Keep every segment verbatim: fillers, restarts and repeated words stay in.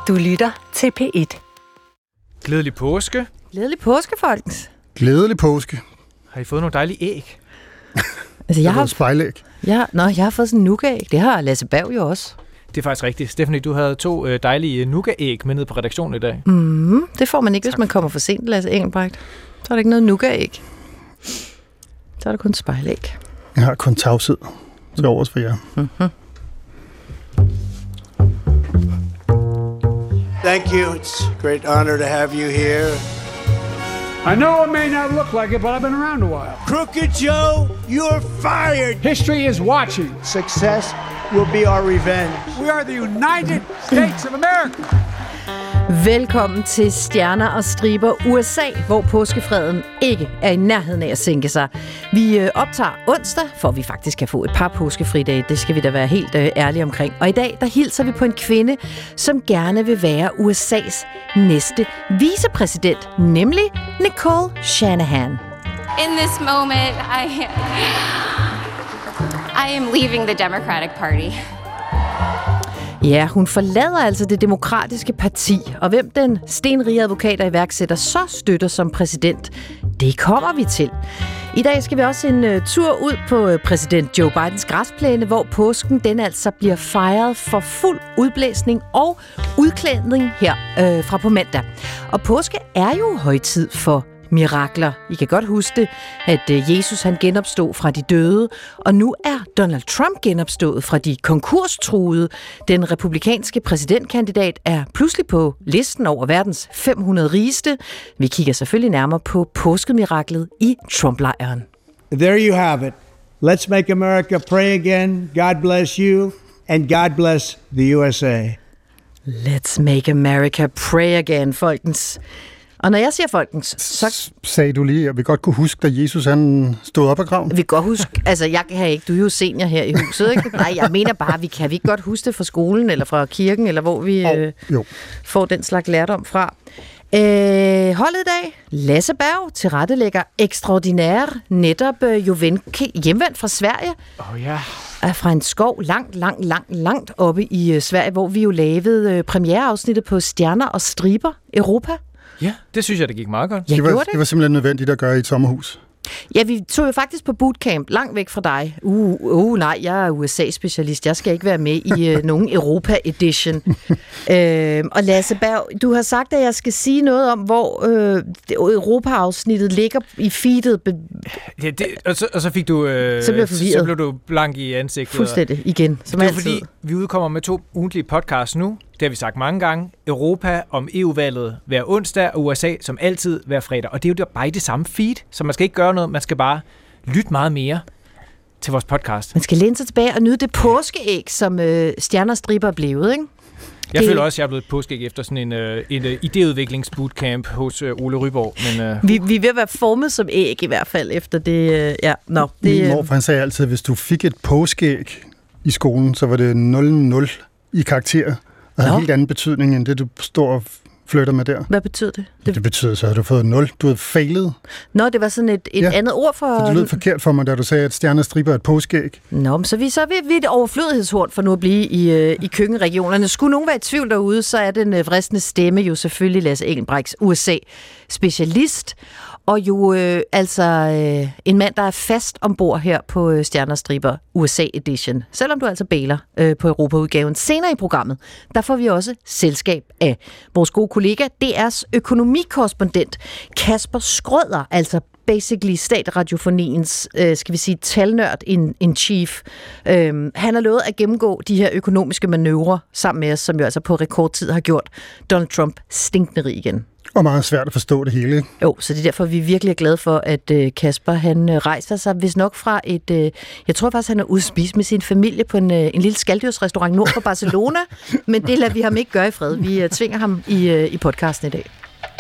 Du lytter til P et. Glædelig påske. Glædelig påske, folkens. Glædelig påske. Har I fået nogle dejlige æg? Altså, jeg har har spejlæg. Ja, nå, jeg har fået sådan en nougat-æg. Det har Lasse Berg jo også. Det er faktisk rigtigt. Stephanie, du havde to øh, dejlige nougat-æg med ned på redaktionen i dag. Mm, det får man ikke, Tak. hvis man kommer for sent, Lasse Engelbrecht. Så er der ikke noget nougat-æg. Så er der kun spejlæg. Jeg har kun tavshed til overs for jer. Mm-hmm. Thank you. It's a great honor to have you here. I know it may not look like it, but I've been around a while. Crooked Joe, you're fired. History is watching. Success will be our revenge. We are the United States of America. Velkommen til Stjerner og Striber U S A, hvor påskefreden ikke er i nærheden af at sænke sig. Vi øh, optager onsdag, for vi faktisk kan få et par påskefridage. Det skal vi da være helt øh, ærlige omkring. Og i dag, der hilser vi på en kvinde, som gerne vil være U S A's næste vicepræsident, nemlig Nicole Shanahan. In this moment, I, I am leaving the Democratic Party. Ja, hun forlader altså det demokratiske parti, og hvem den stenrige advokat og iværksætter så støtter som præsident, det kommer vi til. I dag skal vi også en uh, tur ud på uh, præsident Joe Bidens græsplæne, hvor påsken den altså bliver fejret for fuld udblæsning og udklædning her øh, fra på mandag. Og påske er jo højtid for mirakler. I kan godt huske det, at Jesus han genopstod fra de døde, og nu er Donald Trump genopstået fra de konkurstruede. Den republikanske præsidentkandidat er pludselig på listen over verdens fem hundrede rigeste. Vi kigger selvfølgelig nærmere på påskemiraklet i Trump-lejren. There you have it. Let's make America pray again. God bless you, and God bless the U S A. Let's make America pray again, folkens. Og når jeg siger folkens, så sagde du lige, at vi godt kunne huske, da Jesus han stod op af graven. vi kan godt huske, altså jeg kan ikke, du er jo senior her i huset, ikke? Nej, jeg mener bare, vi kan vi ikke godt huske det fra skolen, eller fra kirken, eller hvor vi oh, øh, jo. får den slags lærdom fra. Øh, holdet i dag, Lasse Berg, tilrettelægger Ekstraordinær, netop øh, jo ven, hjemvendt fra Sverige. Åh oh, ja. Er fra en skov langt, langt, langt, langt oppe i øh, Sverige, hvor vi jo lavede øh, premiereafsnittet på Stjerner og Striber Europa. Ja, det synes jeg, det gik meget godt. Jeg det, var, gjorde det. det var simpelthen nødvendigt at gøre i et sommerhus. Ja, vi tog jo faktisk på bootcamp, langt væk fra dig. Uh, uh nej, jeg er U S A-specialist. Jeg skal ikke være med i uh, nogen Europa-edition. uh, og Lasse Berg, du har sagt, at jeg skal sige noget om, hvor uh, Europa-afsnittet ligger i feedet. Ja, det, og, så, og så fik du... Øh, Så blev jeg forvirret. Så blev du blank i ansigtet. Fuldstændig igen, som Det er altid. fordi, vi udkommer med to ugentlige podcasts nu. Det har vi sagt mange gange. Europa om E U-valget hver onsdag, og U S A som altid hver fredag. Og det er jo bare i det samme feed, så man skal ikke gøre noget. Man skal bare lytte meget mere til vores podcast. Man skal læne sig tilbage og nyde det påskeæg, som øh, Stjerner og Striber er blevet, ikke? Jeg det... føler også, at jeg er blevet påskæg efter sådan en, øh, en øh, idéudviklingsbootcamp hos øh, Ole Ryborg. Men, øh, Vi, vi er ved at være formet som æg i hvert fald, efter det... Øh, ja, nå, det Min øh... morfar han sagde altid, at hvis du fik et påskeæg i skolen, så var det nul nul i karakter. Og havde en helt anden betydning, end det, du står og flytter med der. Hvad betyder det? Det, det betyder så, at du har fået nul. Du havde fejlet. Nå, det var sådan et, et Ja, andet ord for... Så det lød forkert for mig, da du sagde, at Stjerner og Striber er et påskeæg. Nå, men så er vi, så er vi, vi er et overflødighedshorn for nu at blive i, øh, i køkkenregionerne. Skulle nogen være i tvivl derude, så er den øh, vristende stemme jo selvfølgelig Lasse Engelbrechts U S A-specialist. Og jo øh, altså øh, en mand, der er fast ombord her på øh, Stjerner og Striber U S A Edition. Selvom du altså bailer øh, på Europa-udgaven. Senere i programmet, der får vi også selskab af vores gode kollega, D R's økonomikorrespondent Kasper Skrøder, altså basically statradiofoniens, øh, skal vi sige, talnørd in, in chief. Øhm, han har lovet at gennemgå de her økonomiske manøvrer sammen med os, som jo altså på rekordtid har gjort Donald Trump stinkende rig igen. Og meget svært at forstå det hele, ikke? Jo, så det er derfor, vi er virkelig glade for, at øh, Kasper han øh, rejser sig vist nok fra et... Øh, jeg tror faktisk, han er ude at spise med sin familie på en, øh, en lille skalddyrsrestaurant nord for Barcelona, men det lader vi ham ikke gøre i fred. Vi øh, tvinger ham i, øh, i podcasten i dag.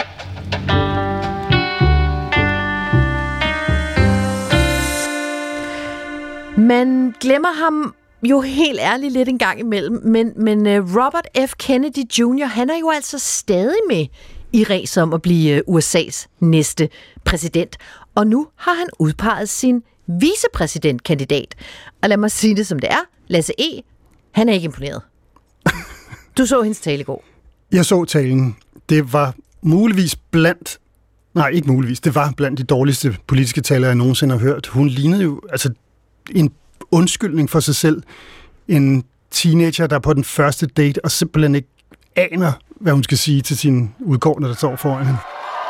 Man glemmer ham jo helt ærligt lidt en gang imellem, men, men uh, Robert F. Kennedy junior, han er jo altså stadig med i ræs om at blive uh, U S A's næste præsident. Og nu har han udpeget sin vicepræsidentkandidat. Og lad mig sige det som det er. Lasse E., han er ikke imponeret. Du så hendes tale i går. Jeg så talen. Det var muligvis blandt, nej ikke muligvis, det var blandt de dårligste politiske taler, jeg nogensinde har hørt. Hun lignede jo altså en undskyldning for sig selv. En teenager, der på den første date og simpelthen ikke aner, hvad hun skal sige til sin udgående, der står foran hende.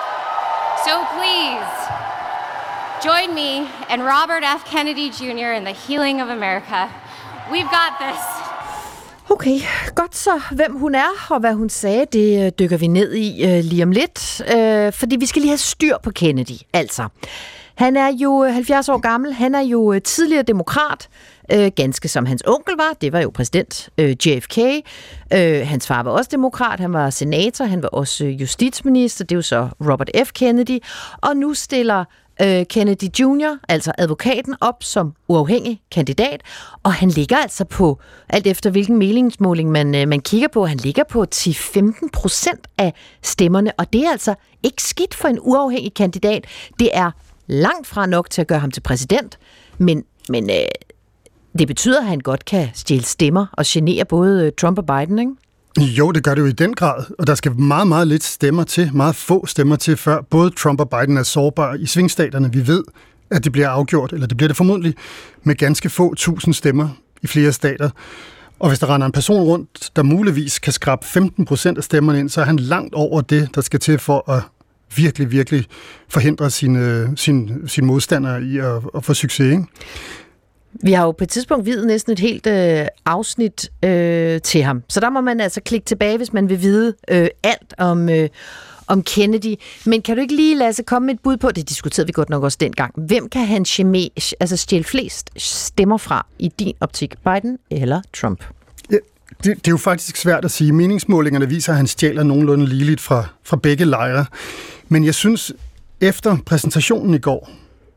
So please, join me and Robert F. Kennedy junior in the healing of America. We've got this. Okay, godt så. Hvem hun er og hvad hun sagde, det dykker vi ned i øh, lige om lidt. Øh, fordi vi skal lige have styr på Kennedy. Altså, han er jo halvfjerds år gammel. Han er jo tidligere demokrat. Øh, ganske som hans onkel var. Det var jo præsident øh, J F K. Øh, hans far var også demokrat. Han var senator. Han var også justitsminister. Det er jo så Robert F. Kennedy. Og nu stiller øh, Kennedy junior, altså advokaten, op som uafhængig kandidat. Og han ligger altså på, alt efter hvilken meningsmåling man, øh, man kigger på, han ligger på ti til femten procent af stemmerne. Og det er altså ikke skidt for en uafhængig kandidat. Det er langt fra nok til at gøre ham til præsident. Men, men øh, det betyder, at han godt kan stjæle stemmer og genere både Trump og Biden, ikke? Jo, det gør det jo i den grad, og der skal meget, meget lidt stemmer til, meget få stemmer til, før både Trump og Biden er sårbare i svingstaterne. Vi ved, at det bliver afgjort, eller det bliver det formodentlig, med ganske få tusind stemmer i flere stater. Og hvis der render en person rundt, der muligvis kan skrabe femten procent af stemmerne ind, så er han langt over det, der skal til for at virkelig, virkelig forhindre sine, sine, sine modstandere i at, at få succes, ikke? Vi har jo på et tidspunkt videt næsten et helt øh, afsnit øh, til ham. Så der må man altså klikke tilbage, hvis man vil vide øh, alt om, øh, om Kennedy. Men kan du ikke lige lade sig komme med et bud på, det diskuterede vi godt nok også dengang, hvem kan han chime, altså stjæle flest stemmer fra i din optik, Biden eller Trump? Ja, det, det er jo faktisk svært at sige. Meningsmålingerne viser, at han stjæler nogenlunde ligeligt fra, fra begge lejre. Men jeg synes, efter præsentationen i går,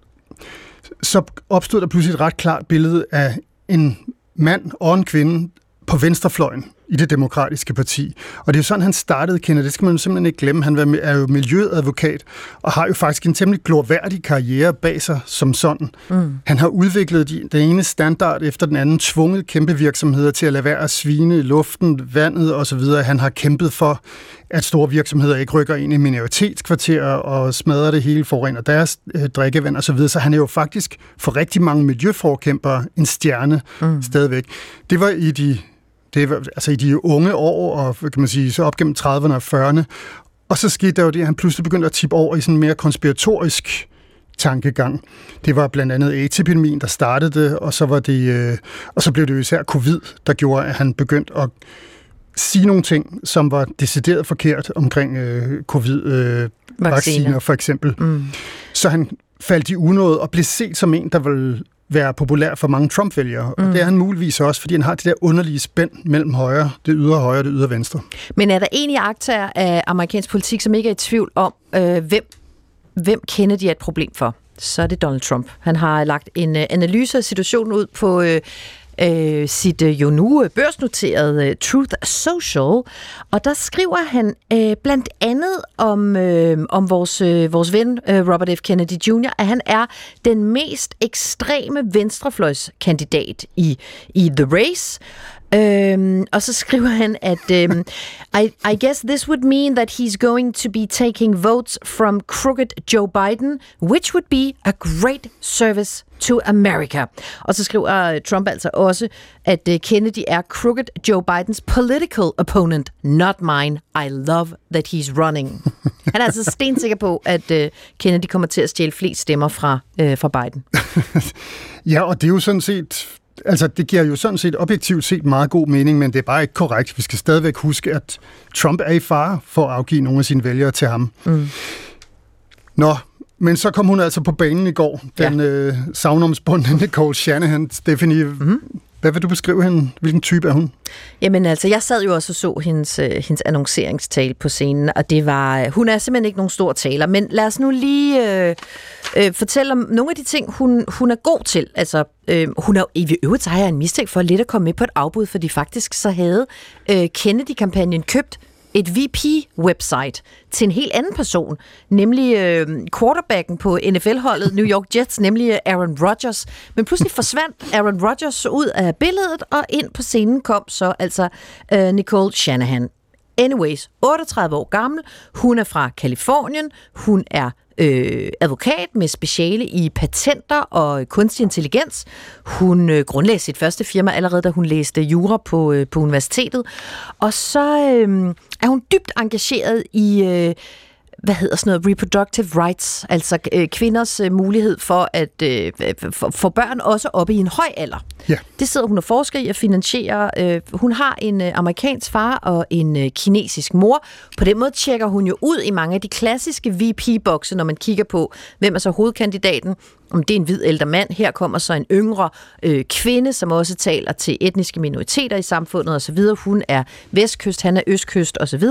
så opstod der pludselig et ret klart billede af en mand og en kvinde på venstrefløjen i det demokratiske parti. Og det er jo sådan, han startede, Kennedy. Det skal man jo simpelthen ikke glemme. Han er jo miljøadvokat og har jo faktisk en temmelig glorværdig karriere bag sig som sådan. Mm. Han har udviklet de, den ene standard efter den anden, tvunget kæmpe virksomheder til at lade være at svine i luften, vandet osv. Han har kæmpet for, at store virksomheder ikke rykker ind i minoritetskvarterer og smadrer det hele, forurener deres øh, drikkevand osv. Så, videre. Så han er jo faktisk for rigtig mange miljøforkæmpere en stjerne mm. stadigvæk. Det var i de Det var, altså i de unge år, og kan man sige, så op gennem trediverne og fyrrerne. Og så skete der jo det, at han pludselig begyndte at tippe over i sådan en mere konspiratorisk tankegang. Det var blandt andet AIDS-epidemien, der startede det, og så, var det, øh, og så blev det jo især covid, der gjorde, at han begyndte at sige nogle ting, som var decideret forkert omkring øh, covid-vacciner øh, for eksempel. Mm. Så han faldt i unåde og blev set som en, der ville være populær for mange Trump-vælgere. Mm. Og det er han muligvis også, fordi han har det der underlige spænd mellem højre, det ydre højre og det ydre venstre. Men er der en iagttager af amerikansk politik, som ikke er i tvivl om, øh, hvem, hvem Kennedy er et problem for? Så er det Donald Trump. Han har lagt en øh, analyse af situationen ud på øh, øh, sit øh, jo nu børsnoterede øh, Truth Social, og der skriver han øh, blandt andet om, øh, om vores, øh, vores ven øh, Robert F. Kennedy junior, at han er den mest ekstreme venstrefløjskandidat i, i The Race. Øhm, og så skriver han, at øhm, I, I guess this would mean that he's going to be taking votes from crooked Joe Biden, which would be a great service to America. Og så skriver Trump altså også, at uh, Kennedy er crooked Joe Bidens political opponent, not mine. I love that he's running. Han er altså stensikker på, at uh, Kennedy kommer til at stjæle flest stemmer fra, uh, fra Biden. Ja, og det er jo sådan set... Altså, det giver jo sådan set objektivt set meget god mening, men det er bare ikke korrekt. Vi skal stadigvæk huske, at Trump er i fare for at afgive nogle af sine vælgere til ham. Mm. Nå, men så kom hun altså på banen i går, den ja. øh, savnomsbundne Nicole Shanahan. Stephanie, mm. hvad vil du beskrive hende? Hvilken type er hun? Jamen altså, jeg sad jo også og så hendes, øh, hendes annonceringstale på scenen, og det var, hun er simpelthen ikke nogen stor taler, men lad os nu lige øh, øh, fortælle om nogle af de ting, hun, hun er god til. Altså, øh, hun er i øvrigt, så har jeg en mistænkt for lidt at komme med på et afbud, fordi faktisk så havde øh, Kennedy-kampagnen købt et V P-website til en helt anden person, nemlig øh, quarterbacken på N F L-holdet New York Jets, nemlig Aaron Rodgers. Men pludselig forsvandt Aaron Rodgers ud af billedet, og ind på scenen kom så altså øh, Nicole Shanahan. Anyways, otteogtredive år gammel. Hun er fra Kalifornien. Hun er øh, advokat med speciale i patenter og kunstig intelligens. Hun øh, grundlagde sit første firma allerede, da hun læste jura på, øh, på universitetet. Og så øh, er hun dybt engageret i... Øh, hvad hedder sådan noget, reproductive rights, altså øh, kvinders øh, mulighed for at øh, for, for børn også oppe i en høj alder. Ja. Det sidder hun og forsker i at finansiere. Øh, hun har en øh, amerikansk far og en øh, kinesisk mor. På den måde tjekker hun jo ud i mange af de klassiske V P-bokse, når man kigger på, hvem er så hovedkandidaten. Om det er en hvid ældre mand. Her kommer så en yngre øh, kvinde, som også taler til etniske minoriteter i samfundet osv. Hun er vestkyst, han er østkyst osv.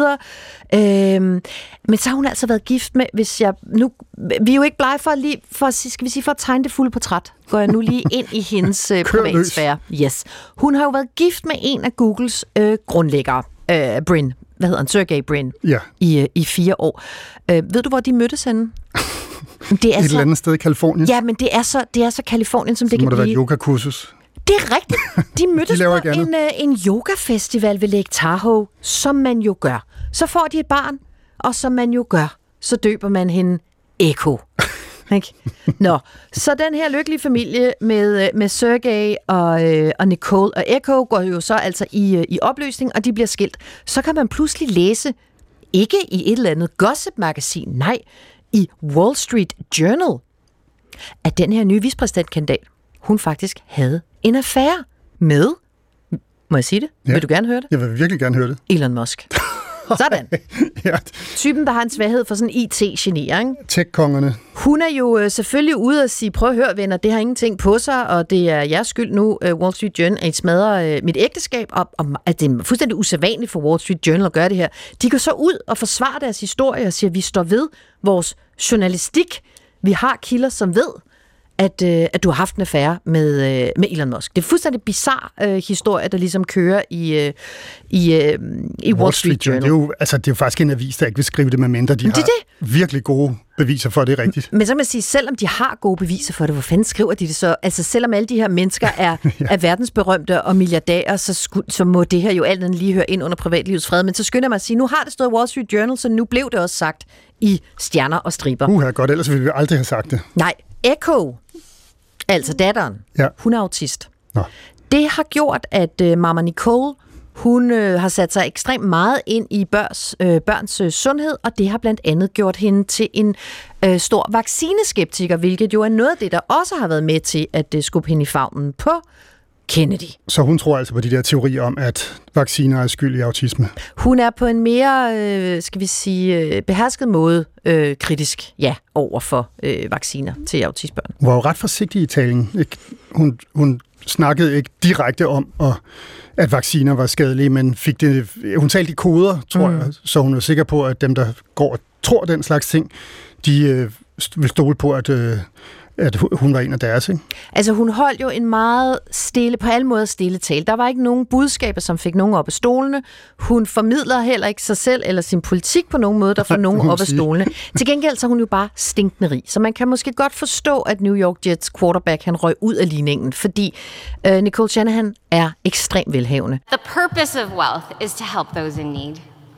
Øh, men så har hun altså været gift med, hvis jeg nu... Vi er jo ikke blege for lige, for, skal vi sige, for at tegne det fulde portræt. Går jeg nu lige ind i hendes øh, privatsfære. Yes. Hun har jo været gift med en af Googles øh, grundlæggere, øh, Brin. Hvad hedder han? Sergey Brin. Ja. I, øh, i fire år. Øh, ved du, hvor de mødtes henne? Det er et så, eller andet sted i Kalifornien. Ja, men det er så, det er så Kalifornien, som så det kan må blive. det være et yogakursus. Det er rigtigt. De mødtes De på en, en, en yogafestival ved Lake Tahoe, som man jo gør. Så får de et barn, og som man jo gør, så døber man hende Echo. Ikke? Nå, så den her lykkelige familie med, med Sergey og, og Nicole og Echo går jo så altså i, i opløsning, og de bliver skilt. Så kan man pludselig læse, ikke i et eller andet gossip-magasin, nej, i Wall Street Journal, at den her nye vicepræsidentkandidat, hun faktisk havde en affære med, må jeg sige det? Ja. Vil du gerne høre det? Jeg vil virkelig gerne høre det. Elon Musk. Sådan. Ja. Typen, der har en svaghed for sådan I T-genier, ikke? Tech-kongerne. Hun er jo øh, selvfølgelig ude og sige, prøv at høre, venner, det har ingenting på sig, og det er jeres skyld nu, uh, Wall Street Journal, at I smadrer uh, mit ægteskab, og, og at det er fuldstændig usædvanligt for Wall Street Journal at gøre det her. De går så ud og forsvarer deres historie og siger, at vi står ved vores journalistik. Vi har kilder, som ved, at, øh, at du har haft en affære med, øh, med Elon Musk. Det er fuldstændig bizarre øh, historie, der ligesom kører i, øh, i, øh, i Wall, Wall Street Journal. Det er, jo, altså, det er jo faktisk en avis, der ikke vil skrive det med mindre. De Men har det det. virkelig gode beviser for, at det er rigtigt. Men så kan man sige, selvom de har gode beviser for det, hvor fanden skriver de det så? Altså selvom alle de her mennesker er, ja. er verdensberømte og milliardærer, så, sku, så må det her jo alt andet lige høre ind under privatlivets fred. Men så skynder man at sige, nu har det stået i Wall Street Journal, så nu blev det også sagt i stjerner og striber. Uha, godt, ellers ville vi aldrig have sagt det. Nej, Echo, altså datteren, ja. hun er autist. Nå. Det har gjort, at uh, Mama Nicole, hun øh, har sat sig ekstremt meget ind i børns, øh, børns øh, sundhed, og det har blandt andet gjort hende til en øh, stor vaccineskeptiker, hvilket jo er noget af det, der også har været med til at øh, skubbe hende i favnen på Kennedy. Så hun tror altså på de der teorier om, at vacciner er skyld i autisme? Hun er på en mere, øh, skal vi sige, øh, behersket måde øh, kritisk, ja, over for øh, vacciner til autistbørn. Hun var jo ret forsigtig i talen. Ikke? Hun, hun snakkede ikke direkte om, at, at vacciner var skadelige, men fik det, hun talte i koder, tror mm. jeg, så hun er sikker på, at dem, der går og tror den slags ting, de øh, vil stole på, at... Øh, at hun var en af deres, ikke? Altså, hun holdt jo en meget stille, på alle måder stille tale. Der var ikke nogen budskaber, som fik nogen op af stolene. Hun formidler heller ikke sig selv eller sin politik på nogen måde, der får nogen op af stolene. Til gengæld så er hun jo bare stinkende rig. Så man kan måske godt forstå, at New York Jets quarterback, han røg ud af ligningen, fordi uh, Nicole Shanahan er ekstremt velhavende. The purpose of wealth is to help those in need.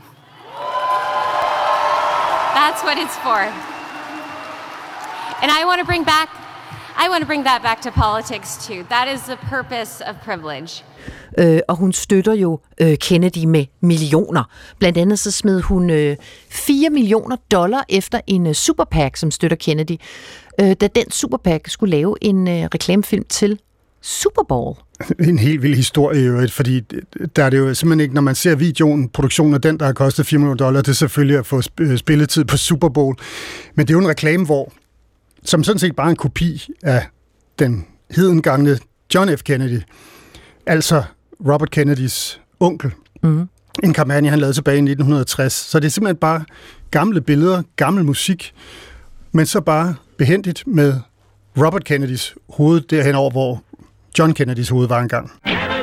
That's what it's for. And I want to bring back, I want to bring that back to politics too. That is the purpose of privilege. Øh, og hun støtter jo øh, Kennedy med millioner. Blandt andet så smed hun øh, fire millioner dollar efter en øh, super PAC, som støtter Kennedy, øh, da den super PAC skulle lave en øh, reklamefilm til Super Bowl. En helt vild historie jo, fordi der er det jo simpelthen ikke, når man ser videoen, produktionen af den, der har kostet fire millioner dollar, det er selvfølgelig at få spilletid på Super Bowl. Men det er jo en reklame, hvor som sådan set bare en kopi af den hedengangne John F. Kennedy, altså Robert Kennedys onkel. Mm. En kampagne, han lavede tilbage i nitten tres. Så det er simpelthen bare gamle billeder, gammel musik, men så bare behendigt med Robert Kennedys hoved derhen over, hvor John Kennedys hoved var engang.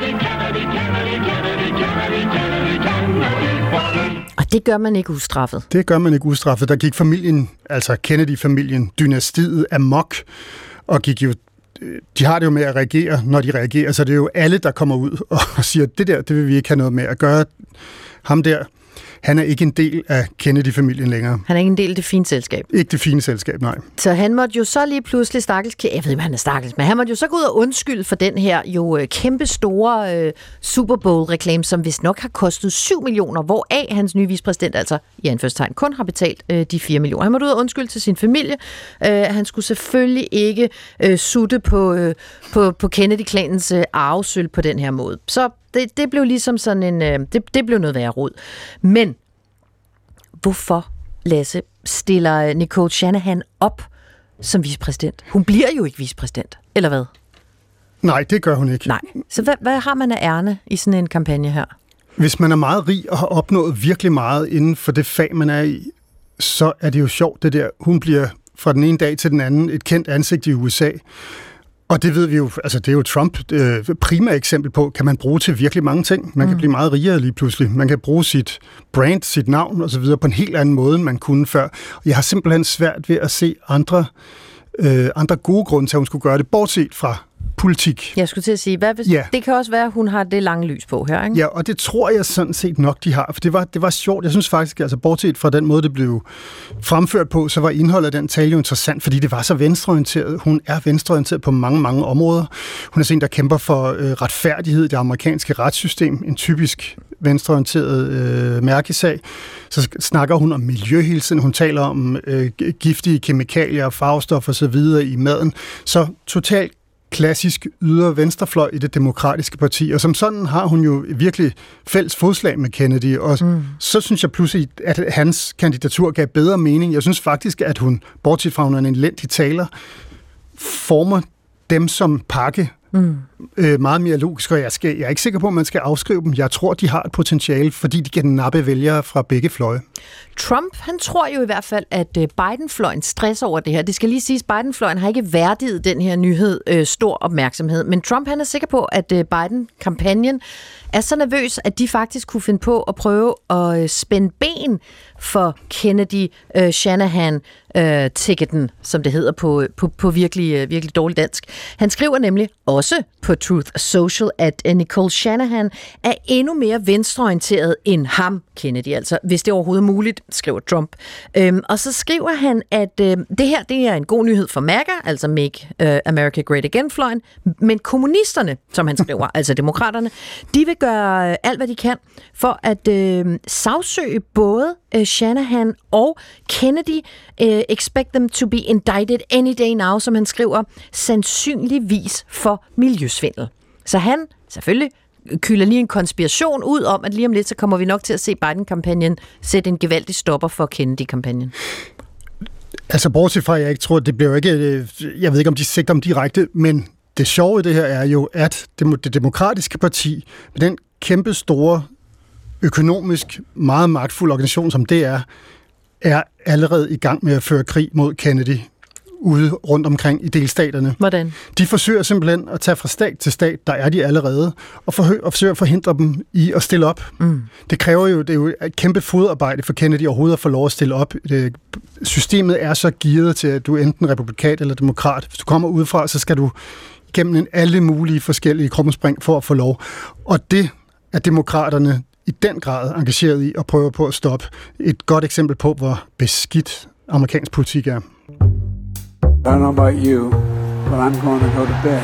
Og det gør man ikke ustraffet. Det gør man ikke ustraffet. Der gik familien, altså Kennedy-familien, dynastiet amok, og gik jo, de har det jo med at reagere, når de reagerer, så det er jo alle, der kommer ud og siger, det der, det vil vi ikke have noget med at gøre. Ham der, han er ikke en del af Kennedy-familien længere. Han er ikke en del af det fine selskab. Ikke det fine selskab, nej. Så han måtte jo så lige pludselig stakkels, jeg ved ikke, han er stakkels, men han måtte jo så gå ud og undskylde for den her jo kæmpe store øh, Super Bowl-reklame, som vist nok har kostet syv millioner, hvoraf hans nye vicepræsident altså i anførselstegn kun har betalt øh, de fire millioner. Han måtte ud og undskylde til sin familie. Øh, han skulle selvfølgelig ikke øh, sutte på, øh, på, på Kennedy-klanens øh, arvesølv på den her måde. Så det, det blev ligesom sådan en, øh, det, det blev noget værre rod. Men hvorfor, Lasse, stiller Nicole Shanahan op som vicepræsident? Hun bliver jo ikke vicepræsident, eller hvad? Nej, det gør hun ikke. Nej. Så hvad, hvad har man af ærne i sådan en kampagne her? Hvis man er meget rig og har opnået virkelig meget inden for det fag, man er i, så er det jo sjovt, det der. Hun bliver fra den ene dag til den anden et kendt ansigt i U S A. Og det ved vi jo, altså det er jo Trump øh, primært eksempel på, kan man bruge til virkelig mange ting. Man kan mm. blive meget rigere lige pludselig. Man kan bruge sit brand, sit navn og så videre på en helt anden måde, end man kunne før. Og jeg har simpelthen svært ved at se andre, øh, andre gode grunde til, at hun skulle gøre det, bortset fra politik. Jeg skulle til at sige, hvad hvis, ja. Det kan også være, at hun har det lange lys på her, ikke? Ja, og det tror jeg sådan set nok, de har. For det var, det var sjovt. Jeg synes faktisk, altså bortset fra den måde, det blev fremført på, så var indholdet af den tale jo interessant, fordi det var så venstreorienteret. Hun er venstreorienteret på mange, mange områder. Hun er sådan en, der kæmper for øh, retfærdighed i det amerikanske retssystem. En typisk venstreorienteret øh, mærkesag. Så snakker hun om miljø hele tiden. Hun taler om øh, giftige kemikalier, farvestoffer og så videre i maden. Så totalt klassisk ydre venstrefløj i det demokratiske parti, og som sådan har hun jo virkelig fælles fodslag med Kennedy, og mm. så synes jeg pludselig, at hans kandidatur gav bedre mening. Jeg synes faktisk, at hun, bortset fra hun er en elendig taler, former dem som pakke mm. øh, meget mere logisk, og jeg, skal, jeg er ikke sikker på, at man skal afskrive dem. Jeg tror, de har et potentiale, fordi de kan nappe vælgere fra begge fløje. Trump, han tror jo i hvert fald, at Biden-fløjen stresser over det her. Det skal lige siges, at Biden-fløjen har ikke værdiget den her nyhed øh, stor opmærksomhed. Men Trump, han er sikker på, at øh, Biden-kampagnen er så nervøs, at de faktisk kunne finde på at prøve at øh, spænde ben for Kennedy-Shanahan-ticketen, øh, som det hedder på, på, på virkelig, øh, virkelig dårligt dansk. Han skriver nemlig også på Truth Social, at øh, Nicole Shanahan er endnu mere venstreorienteret end ham, Kennedy. Altså, hvis det er overhovedet muligt, skriver Trump. Øhm, og så skriver han, at øh, det her det er en god nyhed for MAGA, altså Make uh, America Great Again-fløjen, men kommunisterne, som han skriver, altså demokraterne, de vil gøre øh, alt, hvad de kan for at øh, sagsøge både øh, Shanahan og Kennedy. Øh, expect them to be indicted any day now, som han skriver, sandsynligvis for miljøsvindel. Så han, selvfølgelig, kylder lige en konspiration ud om, at lige om lidt, så kommer vi nok til at se Biden-kampagnen sætte en gevaldig stopper for Kennedy-kampagnen. Altså, bortset fra, jeg ikke tror, det bliver ikke, jeg ved ikke, om de sigter om direkte, men det sjove i det her er jo, at det, det demokratiske parti, med den kæmpe store, økonomisk meget magtfulde organisation, som det er, er allerede i gang med at føre krig mod Kennedy ude rundt omkring i delstaterne. Hvordan? De forsøger simpelthen at tage fra stat til stat, der er de allerede, og, forhø- og forsøger at forhindre dem i at stille op. Mm. Det kræver jo, det er jo et kæmpe fodarbejde for Kennedy overhovedet at få lov at stille op. Det, systemet er så gearet til, at du er enten republikan eller demokrat. Hvis du kommer udefra, så skal du gennem alle mulige forskellige krumspring for at få lov. Og det er demokraterne i den grad engageret i at prøve på at stoppe. Et godt eksempel på, hvor beskidt amerikansk politik er. I don't know about you, but I'm going to go to bed.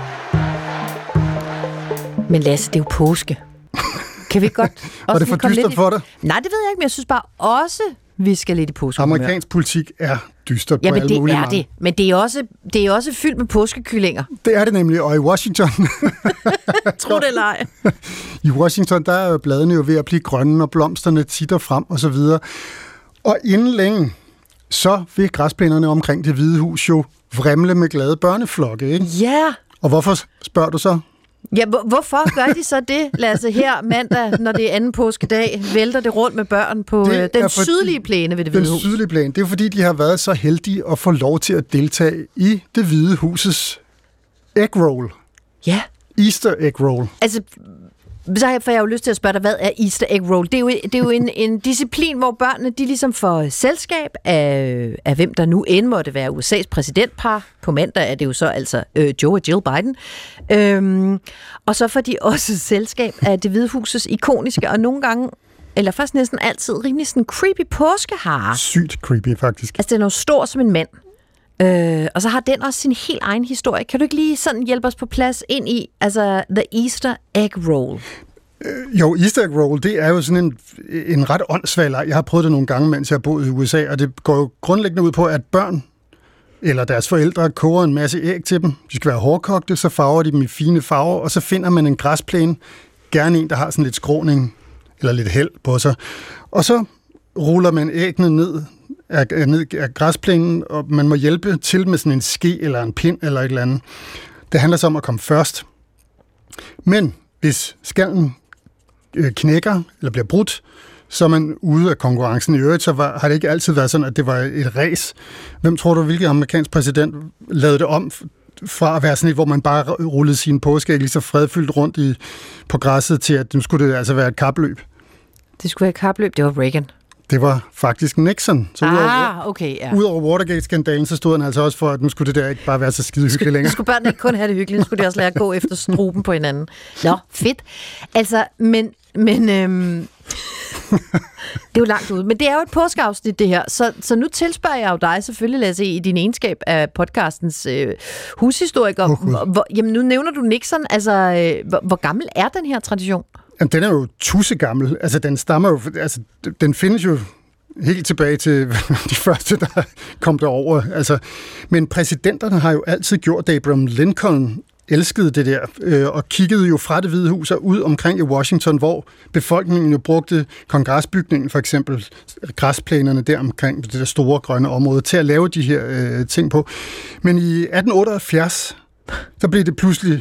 Men Lasse, det er jo påske. Kan vi godt også var det for dystert i... for dig? Nej, det ved jeg ikke, men jeg synes bare også, vi skal lidt i påske. Amerikansk politik er dystert på ja, alle mulige det er mange. det. Men det er også det er også fyldt med påskekyllinger. Det er det nemlig, og i Washington... Tro det eller ej. I Washington, der er bladene jo ved at blive grønne, og blomsterne titter frem, og så videre. Og inden længe, så vil græsplænerne omkring Det Hvide Hus jo vrimle med glade børneflokke, ikke? Ja. Yeah. Og hvorfor spørger du så? Ja, hvorfor gør de så det, Lasse, her mandag, når det er anden påskedag, vælter det rundt med børn på øh, den sydlige plæne ved Det Hvide Hus? Den sydlige plæne, det er jo fordi, de har været så heldige at få lov til at deltage i Det Hvide Husets egg roll. Ja. Easter egg roll. Altså, så får jeg jo lyst til at spørge dig, hvad er Easter egg roll? Det er jo, det er jo en, en disciplin, hvor børnene de ligesom får selskab af, af hvem der nu end måtte være U S A's præsidentpar. På mandag er det jo så altså øh, Joe og Jill Biden. Øhm, og så får de også selskab af Det Hvide Husets ikoniske og nogle gange eller faktisk næsten altid, rimelig sådan creepy påskehare. Sygt creepy, faktisk. Altså, den er jo stor som en mand. Øh, og så har den også sin helt egen historie. Kan du ikke lige sådan hjælpe os på plads ind i, altså, The Easter Egg Roll? Øh, jo, Easter Egg Roll, det er jo sådan en, en ret åndssvag leg. Jeg har prøvet det nogle gange, mens jeg har boet i U S A, og det går jo grundlæggende ud på, at børn eller deres forældre koger en masse æg til dem. De skal være hårdkogte, så farver de dem i fine farver, og så finder man en græsplæne, gerne en, der har sådan lidt skråning eller lidt held på sig. Og så ruller man æggene ned af, ned af græsplænen, og man må hjælpe til med sådan en ske eller en pind eller et eller andet. Det handler så om at komme først. Men hvis skallen øh, knækker eller bliver brudt, så er man ude af konkurrencen. I øvrigt så var, har det ikke altid været sådan, at det var et race. Hvem tror du, hvilken amerikansk præsident lavede det om fra at være sådan et, hvor man bare rullede sine påskeæg lige så fredfyldt rundt i, på græsset, til at nu skulle det altså være et kapløb? Det skulle være et kapløb, det var Reagan. Det var faktisk Nixon. Så ah, udover, okay, ja. Udover Watergate-skandalen, så stod han altså også for, at nu skulle det der ikke bare være så skide hyggeligt længere. Skulle børnene ikke kun have det hyggeligt, nu skulle de også lære at gå efter struben på hinanden. Nå, fedt. Altså, men... men øhm, det er jo langt ude. Men det er jo et påskeafsnit, det her. Så, så nu tilspørger jeg jo dig selvfølgelig, Lasse, i din egenskab af podcastens øh, hushistoriker. Oh, hvor, jamen, nu nævner du Nixon. Altså, øh, hvor, hvor gammel er den her tradition? Jamen, den er jo tussegammel. Altså, den stammer jo... Altså, den findes jo helt tilbage til de første, der kom derover. Altså, men præsidenterne har jo altid gjort det. Abraham Lincoln elskede det der, øh, og kiggede jo fra Det Hvide Hus og ud omkring i Washington, hvor befolkningen jo brugte kongresbygningen, for eksempel græsplænerne der omkring det der store grønne område, til at lave de her øh, ting på. Men i atten otteoghalvfjerds, så blev det pludselig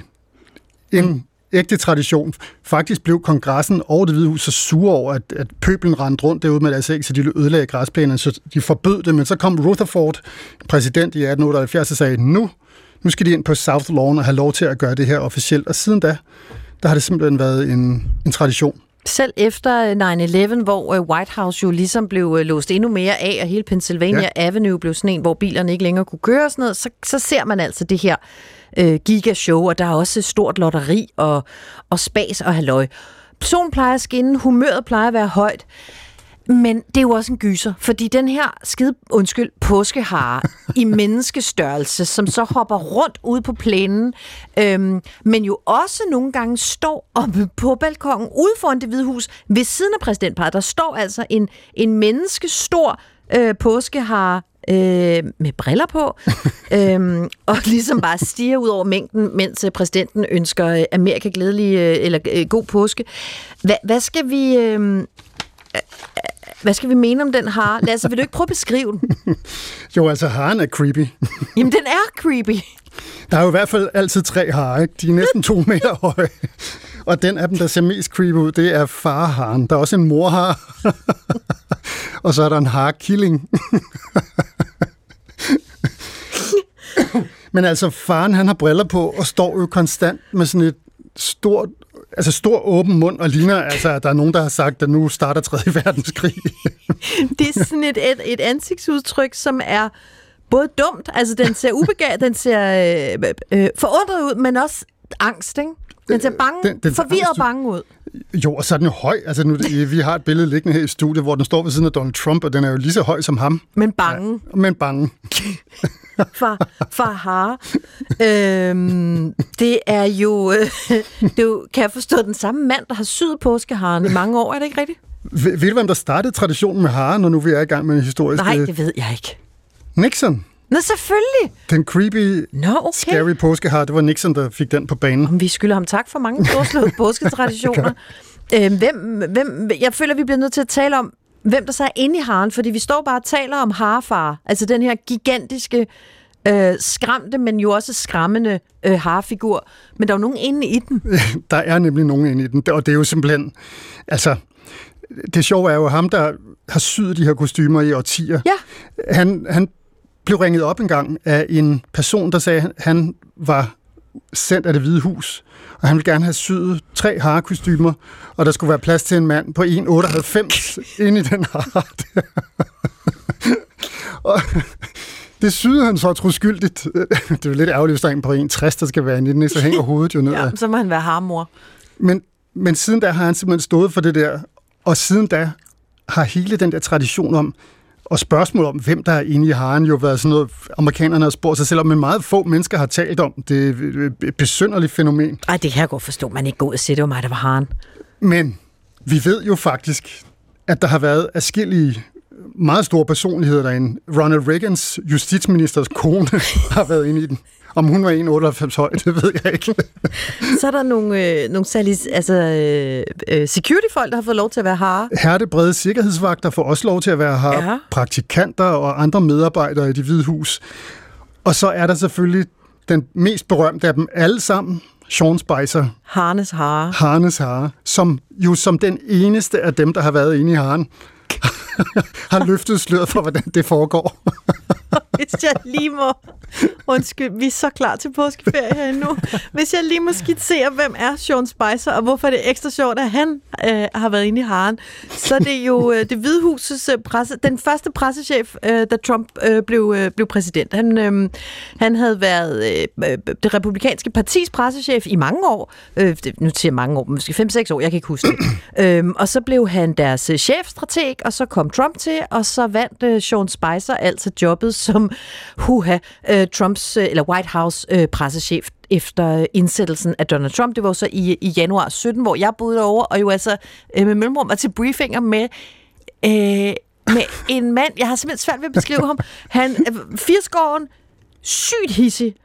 en ægte tradition. Faktisk blev kongressen og Det Hvide Hus så sure over, at, at pøblen rendte rundt derude med deres æg, så de ødelagde græsplænerne, så de forbød det. Men så kom Rutherford, præsident i atten otteoghalvfjerds, og sagde, nu Nu skal de ind på South Lawn og have lov til at gøre det her officielt. Og siden da, der har det simpelthen været en, en tradition. Selv efter nine eleven, hvor White House jo ligesom blev låst endnu mere af, og hele Pennsylvania ja. Avenue blev sådan en, hvor bilerne ikke længere kunne køre og sådan noget, så, så ser man altså det her øh, gigashow, og der er også stort lotteri og, og spas og halløj. Solen plejer at skinne, humøret plejer at være højt, men det er jo også en gyser, fordi den her skide, undskyld, påskehare i menneskestørrelse, som så hopper rundt ude på plænen, øhm, men jo også nogle gange står oppe på balkongen ude foran Det Hvide Hus, ved siden af præsidentparret. Der står altså en, en menneskestor øh, påskehare øh, med briller på, øhm, og ligesom bare stiger ud over mængden, mens præsidenten ønsker Amerika glædelig øh, eller øh, god påske. Hva, hvad skal vi... Øh, Hvad skal vi mene om den hare? Lasse, vil du ikke prøve at beskrive den? Jo, altså, haren er creepy. Jamen, den er creepy. Der er jo i hvert fald altid tre harer, ikke? De er næsten to meter høje. Og den af dem, der ser mest creepy ud, det er farharen. Der er også en morhare. Og så er der en harekilling. Men altså, faren, han har briller på og står jo konstant med sådan et stort, altså stor åben mund, og ligner, altså, at der er nogen, der har sagt, at nu starter tredje verdenskrig. Det er sådan et, et, et ansigtsudtryk, som er både dumt, altså den ser ubegavet, den ser øh, øh, forundret ud, men også angst, ikke? Den ser bange, den, den forvirret angst, bange ud. Jo, og så er den jo høj. Altså nu, vi har et billede liggende her i studiet, hvor den står ved siden af Donald Trump, og den er jo lige så høj som ham. Men bange. Ja, men bange. For, for hare. Øhm, det er jo, øh, det er jo, kan jeg forstå, den samme mand, der har syet påskeharen i mange år, er det ikke rigtigt? Ved, ved du, hvem der startede traditionen med hare, når nu vi er i gang med en historisk... Nej, det ved jeg ikke. Nixon. Nå, selvfølgelig. Den creepy, Nå, okay. scary påskehare, det var Nixon, der fik den på banen. Om vi skylder ham tak for mange storslåede påsketraditioner. øhm, hvem, hvem, jeg føler, vi bliver nødt til at tale om, hvem der så er inde i haren, fordi vi står bare og taler om harefar, altså den her gigantiske, øh, skræmte, men jo også skræmmende øh, harefigur. Men der er jo nogen inde i den. Der er nemlig nogen inde i den, og det er jo simpelthen, altså, det sjove er jo ham, der har syet de her kostymer i årtier. Ja. Han, han blev ringet op en gang af en person, der sagde, at han var sendt af Det Hvide Hus, og han ville gerne have syet tre harekostymer, og der skulle være plads til en mand på en komma otteoghalvfems inde i den hare. Og det syede han så troskyldigt. Det er jo lidt ærgerligt, hvis der er en på en komma tres, der skal være inde i den, så hænger hovedet jo nedad. Ja, så må han være harmor. Men, men siden da har han simpelthen stået for det der, Og siden da har hele den der tradition om, og spørgsmål om, hvem der er inde i haren, jo været sådan noget, amerikanerne har spurgt sig selv om, men meget få mennesker har talt om. Det er et besynderligt fænomen. Ej, det kan jeg godt forstå. Man ikke går ud og siger, det var mig, der var haren. Men vi ved jo faktisk, at der har været adskillige meget store personligheder derinde. Ronald Reagans justitsministers kone har været inde i den. Om hun var en komma otteoghalvfems høj, det ved jeg ikke. Så er der nogle, øh, nogle særlige altså, øh, security-folk, der har fået lov til at være hare. Hertebrede sikkerhedsvagter får også lov til at være hare. Ja. Praktikanter og andre medarbejdere i Det Hvide Hus. Og så er der selvfølgelig den mest berømte af dem alle sammen, Sean Spicer. Harenes hare. Harenes hare, som jo som den eneste af dem, der har været inde i haren, har løftet sløret for, hvordan det foregår. Hvis jeg lige må... Undskyld, vi er så klar til påskeferie herinde nu. Hvis jeg lige må skitsere, hvem er Sean Spicer, og hvorfor det er ekstra sjovt, at han øh, har været inde i haren, så det er jo øh, Det Hvide Husets øh, presse, den første pressechef, øh, da Trump øh, blev, øh, blev præsident. Han, øh, han havde været øh, det republikanske partis pressechef i mange år. Øh, nu siger jeg mange år, måske fem seks år, jeg kan ikke huske det. øh, og så blev han deres chefstrateg, og så kom Trump til, og så vandt øh, Sean Spicer altså jobbet som huha, øh, Trumps, øh, eller White House øh, pressechef efter indsættelsen af Donald Trump. Det var så i, i januar sytten, hvor jeg boede derovre, og jo altså øh, med mellemrum var til briefinger med, øh, med en mand, jeg har simpelthen svært ved at beskrive ham. Han øh, firskåren, sygt hissig.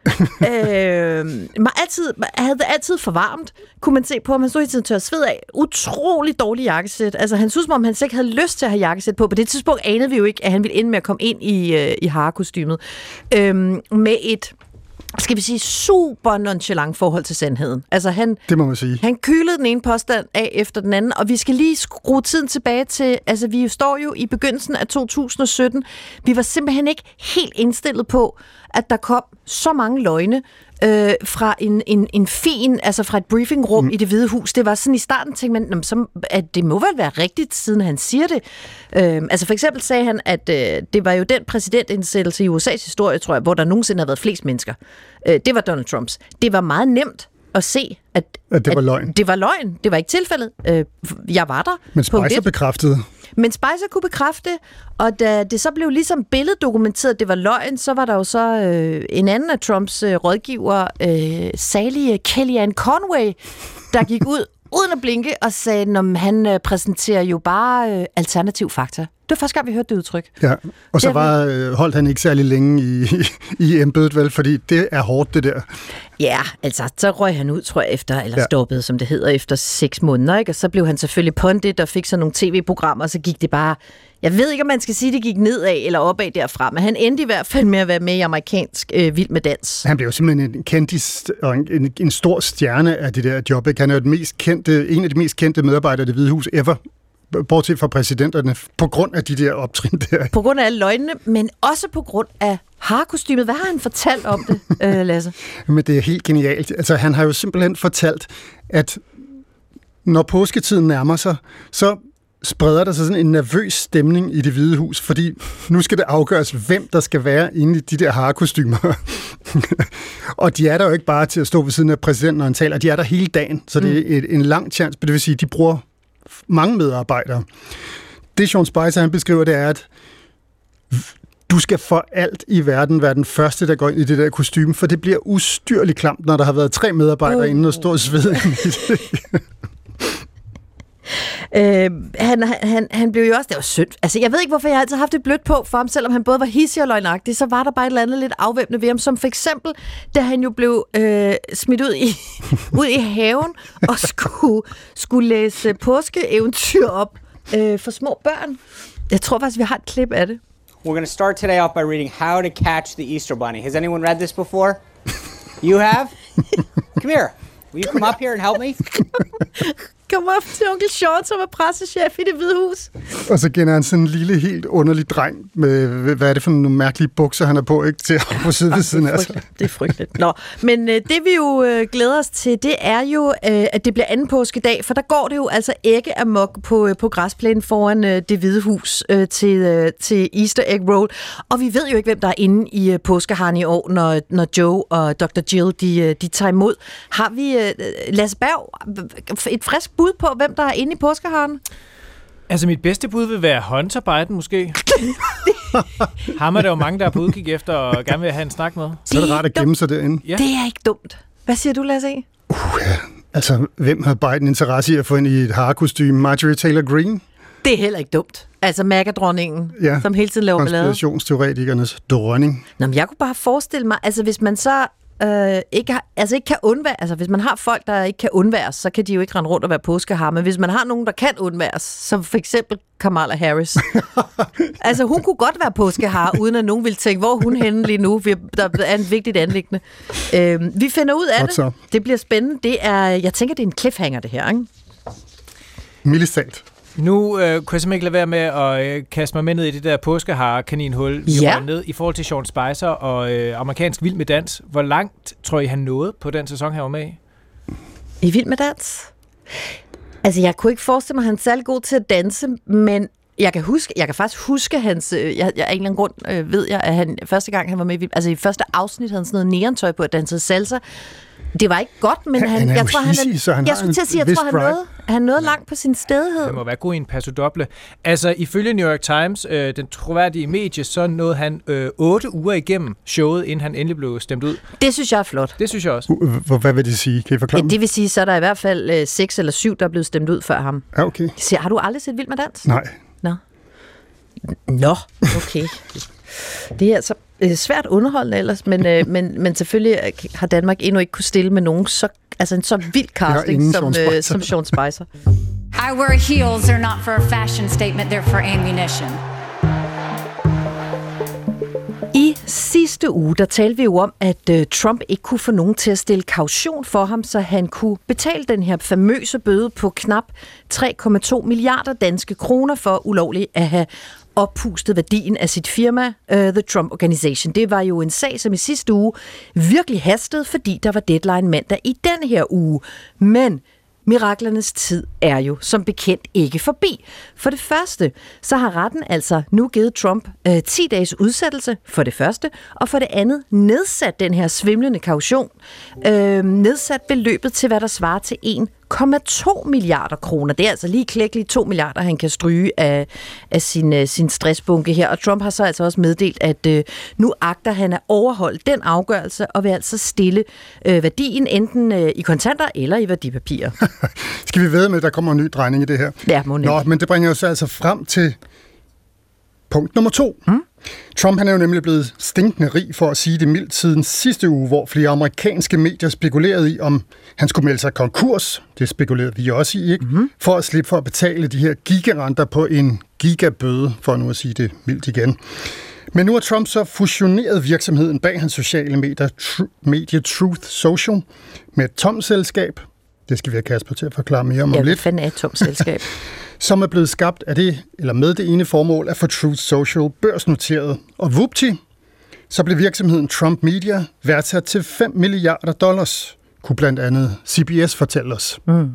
øh, man altid, man havde det altid for varmt, kunne man se på ham. Han stod hele tiden tør sved af. Utrolig dårlig jakkesæt. Altså, han synes, som om han slet ikke havde lyst til at have jakkesæt på. På det tidspunkt anede vi jo ikke, at han ville ende med at komme ind i, øh, i harekostymet. Øh, med et, skal vi sige, super nonchalant forhold til sandheden. Altså, han, det må man sige. Han kylede den ene påstand af efter den anden, og vi skal lige skrue tiden tilbage til, altså, vi står jo i begyndelsen af to tusind og sytten. Vi var simpelthen ikke helt indstillet på, at der kom så mange løgne øh, fra en, en, en fin, altså fra et briefingrum mm. i Det Hvide Hus. Det var sådan i starten, tænkte man, så, at det må vel være rigtigt, siden han siger det. Øh, altså for eksempel sagde han, at øh, det var jo den præsidentindsættelse i U S A's historie, tror jeg, hvor der nogensinde har været flest mennesker. Øh, det var Donald Trumps. Det var meget nemt at se, at, at det var løgn. At det var løgn. Det var ikke tilfældet. Øh, jeg var der. Men Spicer bekræftede. Men Spicer kunne bekræfte, og da det så blev ligesom billeddokumenteret, at det var løgn, så var der jo så øh, en anden af Trumps øh, rådgiver, øh, salige Kellyanne Conway, der gik ud uden at blinke og sagde, at han øh, præsenterer jo bare øh, alternativ fakta. Det var første gang, vi hørte det udtryk. Ja, og så det, var, øh, holdt han ikke særlig længe i, i, i embedet, vel, fordi det er hårdt, det der. Ja, altså, så røg han ud, tror jeg, efter, eller ja. stoppede, som det hedder, efter seks måneder, ikke? Og så blev han selvfølgelig pundit og fik sådan nogle tv-programmer, og så gik det bare, jeg ved ikke, om man skal sige, det gik nedad eller opad derfra, men han endte i hvert fald med at være med i amerikansk øh, Vild med Dans. Han blev jo simpelthen en kendis og en, en, en stor stjerne af det der job, ikke? Han er jo den mest kendte, en af de mest kendte medarbejdere af Det Hvide Hus ever. Bortset fra præsidenterne, på grund af de der optrin der. På grund af alle løgnene, men også på grund af harekostymet. Hvad har han fortalt om det, øh, Lasse? Men det er helt genialt. Altså, han har jo simpelthen fortalt, at når påsketiden nærmer sig, så spreder der sig sådan en nervøs stemning i Det Hvide Hus, fordi nu skal det afgøres, hvem der skal være inde i de der harekostymer. Og de er der jo ikke bare til at stå ved siden af præsidenten, når han taler. De er der hele dagen, så det er et, en lang chance. Det vil sige, at de bruger mange medarbejdere. Det Sean Spicer han beskriver, det er, at du skal for alt i verden være den første, der går ind i det der kostume, for det bliver ustyrligt klamt, når der har været tre medarbejdere uh. inde og står og sveder ind i det. Øh, han, han, han blev jo også, det var synd. Altså, jeg ved ikke, hvorfor jeg altid har haft det blødt på for ham, selvom han både var hissig og løgnagtig, så var der bare et eller andet lidt afvæbnende ved ham, som for eksempel, da han jo blev øh, smidt ud i, ud i haven og skulle, skulle læse påskeeventyr op øh, for små børn. Jeg tror faktisk, vi har et klip af det. We're going to start today off by reading How to Catch the Easter Bunny. Has anyone read this before? You have? Come here. Will you come up here and help me? Kom op til onkel Sean, som er pressechef i Det Hvide Hus. Og så kender han sådan en lille, helt underlig dreng med, hvad er det for nogle mærkelige bukser, han er på, ikke? Til at få sidde ved siden af sig. Det er frygteligt. Nå, men øh, det vi jo øh, glæder os til, det er jo, øh, at det bliver anden påskedag, for der går det jo altså ikke amok på, øh, på græsplænen foran øh, Det Hvide Hus øh, til, øh, til Easter Egg Roll. Og vi ved jo ikke, hvem der er inde i øh, påskeharen i år, når, når Joe og doktor Jill, de, øh, de tager imod. Har vi, øh, Lasse Berg, et frisk bud på, hvem der er inde i påskeharen? Altså, mit bedste bud vil være Hunter Biden, måske. Ham er der jo mange, der er på udkig efter og gerne vil have en snak med. Så er det rart at gemme sig derinde. Ja. Det er ikke dumt. Hvad siger du, Lasse? Uh, ja. Altså, hvem har Biden interesse i at få ind i et harekostyme? Marjorie Taylor Greene? Det er heller ikke dumt. Altså MAGA-dronningen, ja, som hele tiden laver ballade. Konspirationsteoretikernes dronning. Nå, men jeg kunne bare forestille mig, altså hvis man så øh, ikke, har, altså ikke kan undvære, altså hvis man har folk, der ikke kan undværes, så kan de jo ikke rende rundt og være påskehar, men hvis man har nogen, der kan undværes, som for eksempel Kamala Harris. Altså hun kunne godt være påskehar, uden at nogen ville tænke, hvor er hun henne lige nu? Der er en vigtigt anliggende. Øh, vi finder ud af det. Det bliver spændende. Det er, jeg tænker, det er en cliffhanger, det her, ikke? Militært. Nu øh, kunne jeg simpelthen ikke lade være med at øh, kaste mig med ned i det der påskehare-kaninhul. Vi ja. var ned i forhold til Sean Spicer og øh, amerikansk Vild med Dans. Hvor langt tror I, han nåede på den sæson, han var med i? I Vild med Dans? Altså, jeg kunne ikke forestille mig, at han er særlig god til at danse, men jeg kan huske, jeg kan faktisk huske hans, jeg, jeg af en eller anden grund øh, ved jeg, at han første gang, han var med i, altså i første afsnit, havde han sådan noget neontøj på at danse salsa. Det var ikke godt, men han, han er jeg jo tror, hissig, han, så han jeg har skulle til at sige, jeg tror, han nåede, han nåede langt på sin stedhed. Han må være god i en paso doble. Altså, ifølge New York Times, øh, den troværdige medie, så nåede han øh, otte uger igennem showet, inden han endelig blev stemt ud. Det synes jeg er flot. Det synes jeg også. Uh, hvad vil det sige? Kan I forklare ja, det vil sige, så er der i hvert fald øh, seks eller syv, der er blevet stemt ud før ham. Ja, okay. Så, har du aldrig set Vild med Dans? Nej. Nå. Nå, okay. Det er altså øh, svært underholdende ellers, men, øh, men, men selvfølgelig har Danmark endnu ikke kunne stille med nogen så, altså en så vild casting ja, som, Sean øh, som Sean Spicer. I wear heels, they're not for a fashion statement, they're for ammunition. I sidste uge, der talte vi jo om, at uh, Trump ikke kunne få nogen til at stille kaution for ham, så han kunne betale den her famøse bøde på knap tre komma to milliarder danske kroner for ulovligt at have oppustet værdien af sit firma, uh, The Trump Organization. Det var jo en sag, som i sidste uge virkelig hastede, fordi der var deadline mandag i denne her uge. Men miraklernes tid er jo som bekendt ikke forbi. For det første, så har retten altså nu givet Trump øh, ti dages udsættelse for det første, og for det andet nedsat den her svimlende kaution, øh, nedsat beløbet til, hvad der svarer til en komma to milliarder kroner. Det er altså lige klækkeligt to milliarder, han kan stryge af, af sin, uh, sin stressbunke her. Og Trump har så altså også meddelt, at uh, nu agter han at overholde den afgørelse og vil altså stille uh, værdien enten uh, i kontanter eller i værdipapirer. Skal vi ved med, at der kommer en ny drejning i det her? Ja, må Nå, men det bringer os altså frem til punkt nummer to. Hmm? Trump han er jo nemlig blevet stinkende rig, for at sige det mildt, siden sidste uge, hvor flere amerikanske medier spekulerede i, om han skulle melde sig konkurs. Det spekulerede vi også i, ikke? Mm-hmm. For at slippe for at betale de her gigarenter på en gigabøde, for nu at sige det mildt igen. Men nu har Trump så fusioneret virksomheden bag hans sociale medier, tr- medie Truth Social, med et tomt selskab. Det skal vi have Kasper til at forklare mere om, ja, om lidt. Ja, hvad fanden er et tomt selskab? Som er blevet skabt af det, eller med det ene formål at få Truth Social børsnoteret. Og vupti, så blev virksomheden Trump Media værdsat til fem milliarder dollars, kunne blandt andet C B S fortælle os. Mm.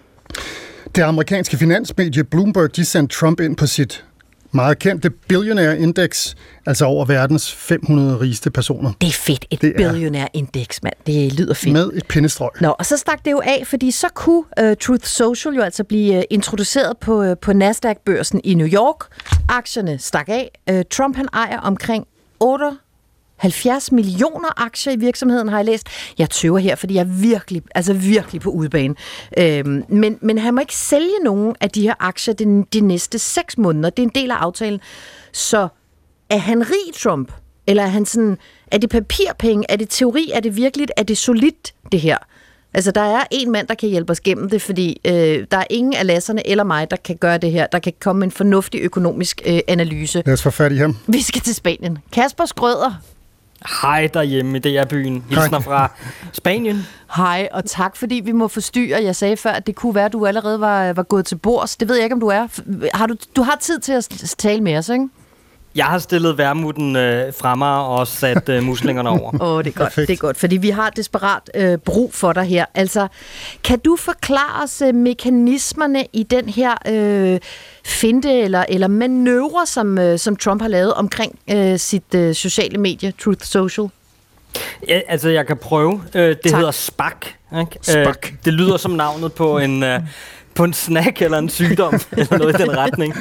Det amerikanske finansmedie Bloomberg, de sendte Trump ind på sit meget kendte Billionaire Index, altså over verdens fem hundrede rigeste personer. Det er fedt, et Billionaire Index, mand. Det lyder fedt. Med et pindestrøg. Nå, og så stak det jo af, fordi så kunne uh, Truth Social jo altså blive uh, introduceret på, uh, på Nasdaq-børsen i New York. Aktierne stak af. Uh, Trump, han ejer omkring otteoghalvfjerds millioner aktier i virksomheden, har jeg læst. Jeg tøver her, fordi jeg er virkelig, altså virkelig på udebane. Øhm, men, men han må ikke sælge nogen af de her aktier de, de næste seks måneder. Det er en del af aftalen. Så er han rig, Trump? Eller er han sådan, er det papirpenge? Er det teori? Er det virkeligt? Er det solidt, det her? Altså, der er en mand, der kan hjælpe os gennem det, fordi øh, der er ingen af Lasserne eller mig, der kan gøre det her. Der kan komme en fornuftig økonomisk øh, analyse. Lad os få fat i ham. Vi skal til Spanien. Kasper Skrøder. Hej derhjemme i D R-byen. Hilsner fra Spanien. Hej, og tak fordi vi må forstyrre. Jeg sagde før, at det kunne være, at du allerede var, var gået til bords. Det ved jeg ikke, om du er. Har du, du har tid til at tale med os, ikke? Jeg har stillet værmuten øh, fra mig og sat øh, muslingerne over. Åh, oh, det er godt, det er godt, fordi vi har desperat øh, brug for dig her. Altså, kan du forklare os øh, mekanismerne i den her øh, finte eller, eller manøvre, som, øh, som Trump har lavet omkring øh, sit øh, sociale medie, Truth Social? Ja, altså, jeg kan prøve. Øh, det tak. hedder SPAC. Ikke? SPAC. Øh, det lyder som navnet på en... Øh, på en snack eller en sygdom, eller noget i den retning.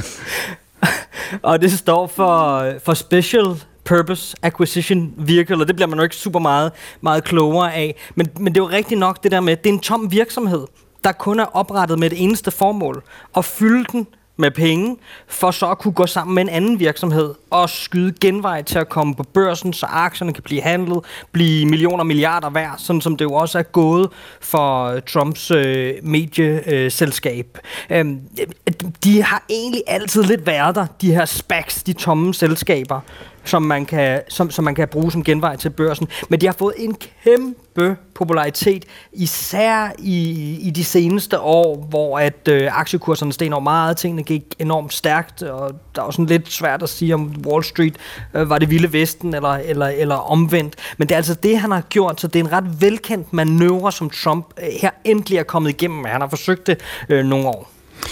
Og det står for, for Special Purpose Acquisition Vehicle, og det bliver man jo ikke super meget, meget klogere af. Men, men det er jo rigtigt nok det der med, at det er en tom virksomhed, der kun er oprettet med det eneste formål, at fylde den med penge, for så at kunne gå sammen med en anden virksomhed og skyde genvej til at komme på børsen, så aktierne kan blive handlet, blive millioner og milliarder værd, sådan som det jo også er gået for Trumps øh, medieselskab. Øh, de har egentlig altid lidt været der, de her SPACs, de tomme selskaber, som man kan, som, som man kan bruge som genvej til børsen. Men de har fået en kæmpe popularitet, især i, i de seneste år, hvor at øh, aktiekurserne steg enormt meget, tingene gik enormt stærkt, og der er sådan lidt svært at sige, om Wall Street øh, var det vilde vesten, eller, eller, eller omvendt. Men det er altså det, han har gjort, så det er en ret velkendt manøvre, som Trump øh, her endelig er kommet igennem. Han har forsøgt det øh, nogle år.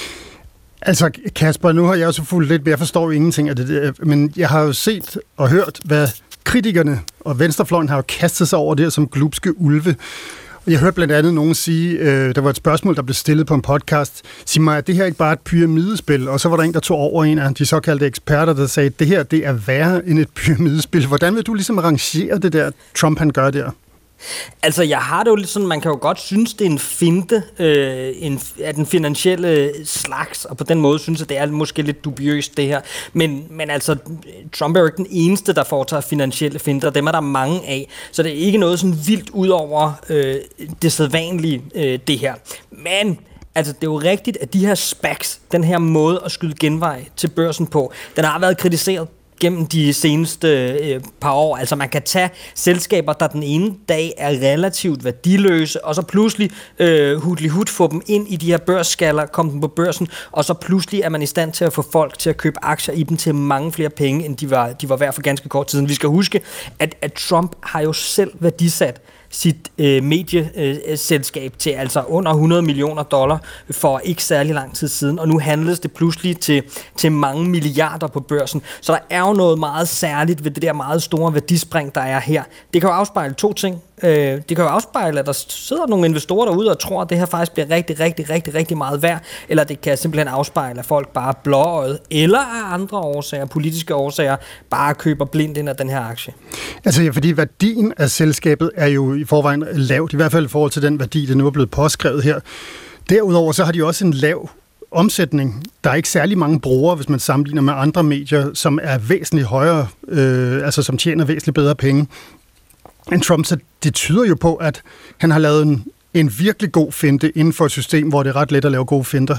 Altså, Kasper, nu har jeg også fulgt lidt, men jeg forstår jo ingenting af det, men jeg har jo set og hørt, hvad kritikerne og venstrefløjen har jo kastet sig over det som glupske ulve. Jeg hørte blandt andet nogen sige, øh, der var et spørgsmål, der blev stillet på en podcast, sig mig, at det her ikke bare er et pyramidespil, og så var der en, der tog over en af de såkaldte eksperter, der sagde, at det her, det er værre end et pyramidespil. Hvordan vil du ligesom rangere det der, Trump han gør der? Altså, jeg har det jo lidt sådan, man kan jo godt synes, det er en finte øh, en, af den finansielle slags, og på den måde synes jeg, det er måske lidt dubiøst, det her. Men, men altså, Trump er jo ikke den eneste, der foretager finansielle finter, dem er der mange af, så det er ikke noget sådan vildt ud over øh, det sædvanlige, øh, det her. Men altså, det er jo rigtigt, at de her SPACs, den her måde at skyde genvej til børsen på, den har været kritiseret gennem de seneste øh, par år. Altså man kan tage selskaber, der den ene dag er relativt værdiløse, og så pludselig øh, hudlig-hud få dem ind i de her børsskaller, komme dem på børsen, og så pludselig er man i stand til at få folk til at købe aktier i dem til mange flere penge, end de var, de var værd for ganske kort tid. Vi skal huske, at, at Trump har jo selv værdisat sit øh, medieselskab øh, til altså under hundrede millioner dollar for ikke særlig lang tid siden, og nu handles det pludselig til, til mange milliarder på børsen. Så der er jo noget meget særligt ved det der meget store værdispring, der er her. Det kan jo afspejle to ting. Øh, det kan jo afspejle, at der sidder nogle investorer derude og tror, at det her faktisk bliver rigtig, rigtig, rigtig, rigtig meget værd, eller det kan simpelthen afspejle, at folk bare blåøjet, eller af andre årsager, politiske årsager, bare køber blindt ind af den her aktie. Altså, ja, fordi værdien af selskabet er jo i forvejen lavt, i hvert fald i forhold til den værdi, der nu er blevet påskrevet her. Derudover så har de også en lav omsætning. Der er ikke særlig mange brugere, hvis man sammenligner med andre medier, som er væsentligt højere, øh, altså som tjener væsentligt bedre penge end Trump. Så det tyder jo på, at han har lavet en, en virkelig god finte inden for et system, hvor det er ret let at lave gode finter.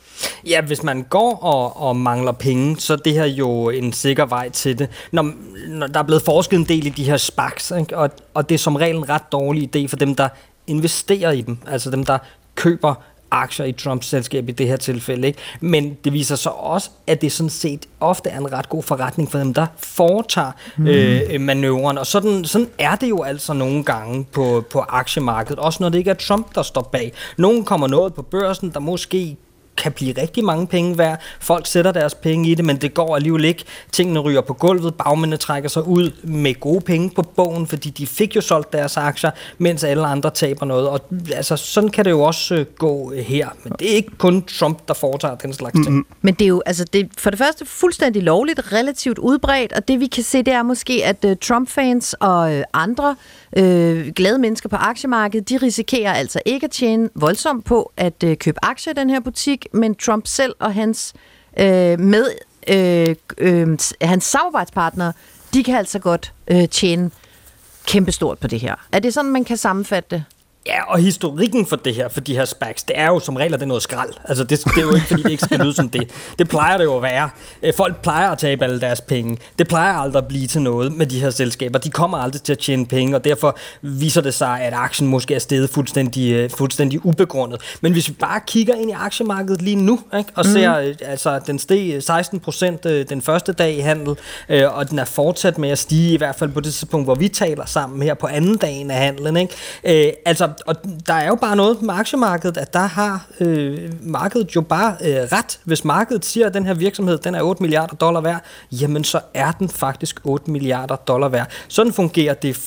Ja, hvis man går og, og mangler penge, så er det her jo en sikker vej til det. Når, når der er blevet forsket en del i de her SPACs, ikke? Og, og det er som regel en ret dårlig idé for dem, der investerer i dem, altså dem, der køber aktier i Trumps selskab i det her tilfælde, ikke? Men det viser sig også, at det sådan set ofte er en ret god forretning for dem, der foretager mm. øh, manøvren. Og sådan, sådan er det jo altså nogle gange på, på aktiemarkedet, også når det ikke er Trump, der står bag. Nogen kommer noget på børsen, der måske kan blive rigtig mange penge værd. Folk sætter deres penge i det, men det går alligevel ikke. Tingene ryger på gulvet, bagmændene trækker sig ud med gode penge på bogen, fordi de fik jo solgt deres aktier, mens alle andre taber noget. Og altså, sådan kan det jo også øh, gå her. Men det er ikke kun Trump, der foretager den slags ting. Mm-hmm. Men det er jo altså, det er for det første fuldstændig lovligt, relativt udbredt, og det vi kan se, det er måske, at uh, Trump-fans og uh, andre uh, glade mennesker på aktiemarkedet, de risikerer altså ikke at tjene voldsomt på at uh, købe aktier i den her butik, men Trump selv og hans øh, med øh, øh, hans samarbejdspartnere, de kan altså godt øh, tjene kæmpestort på det her. Er det sådan, man kan sammenfatte det? Ja, og historikken for det her, for de her SPACs, det er jo som regel, det er noget skrald. Altså, det, det er jo ikke, fordi det ikke skal lyde som det. Det plejer det jo at være. Folk plejer at tabe alle deres penge. Det plejer aldrig at blive til noget med de her selskaber. De kommer aldrig til at tjene penge, og derfor viser det sig, at aktien måske er steget fuldstændig, fuldstændig ubegrundet. Men hvis vi bare kigger ind i aktiemarkedet lige nu, ikke, og mm. ser, altså, den steg seksten procent den første dag i handel, og den er fortsat med at stige, i hvert fald på det tidspunkt, hvor vi taler sammen her på anden dagen af handlen, ikke? Altså, og der er jo bare noget med aktiemarkedet, at der har øh, markedet jo bare øh, ret. Hvis markedet siger, at den her virksomhed, den er otte milliarder dollar værd, jamen så er den faktisk otte milliarder dollar værd. Sådan fungerer det for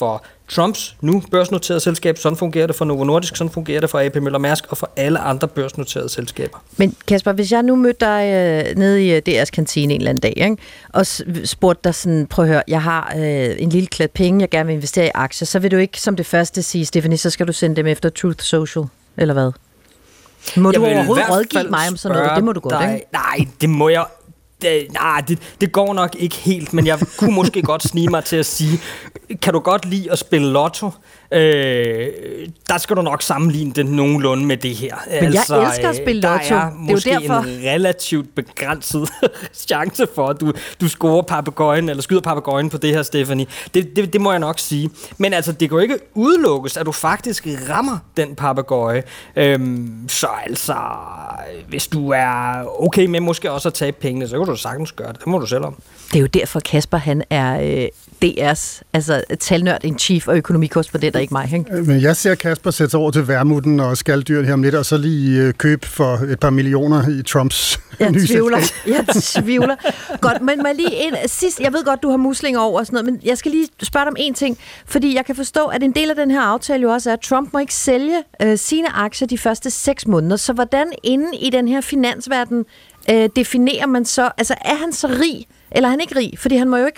Trumps nu børsnoterede selskab, sådan fungerer det for Novo Nordisk, sådan fungerer det for A P Møller Mærsk og for alle andre børsnoterede selskaber. Men Kasper, hvis jeg nu mødte dig øh, nede i D R's kantine en eller anden dag, ikke? Og spurgte dig sådan, prøv at høre, jeg har øh, en lille klat penge, jeg gerne vil investere i aktier, så vil du ikke som det første sige, Stephanie, så skal du sende dem efter Truth Social, eller hvad? Må jeg du overhovedet rådgive mig om sådan noget? Det må du godt, ikke? Nej, det må jeg... Det, nej, det, det går nok ikke helt, men jeg kunne måske godt snige mig til at sige, kan du godt lide at spille lotto? Øh, der skal du nok sammenligne det nogenlunde med det her. Men altså, jeg elsker at spille lotto. Der er måske det er jo derfor. en relativt begrænset chance for, at du, du scorer papegøjen, eller skyder papegøjen på det her, Stephanie. Det, det, det må jeg nok sige. Men altså, det kan jo ikke udelukkes, at du faktisk rammer den papegøje. Øhm, så altså, hvis du er okay med måske også at tabe pengene, så kan du sagtens gøre det. Det må du selv om. Det er jo derfor, Kasper, han er øh, D R's altså, talnørd, en chief og økonomikorrespondent, og ikke mig. Ikke? Men jeg ser Kasper sætte sig over til værmuten og skalddyren her om lidt, og så lige øh, købe for et par millioner i Trumps jeg nye tvivler. Jeg tvivler. Godt, men må lige ind sidst, jeg ved godt, du har muslinger over og sådan noget, men jeg skal lige spørge dig om en ting, fordi jeg kan forstå, at en del af den her aftale jo også er, at Trump må ikke sælge øh, sine aktier de første seks måneder. Så hvordan inde i den her finansverden øh, definerer man så, altså er han så rig, eller er han ikke rig? Fordi han må jo ikke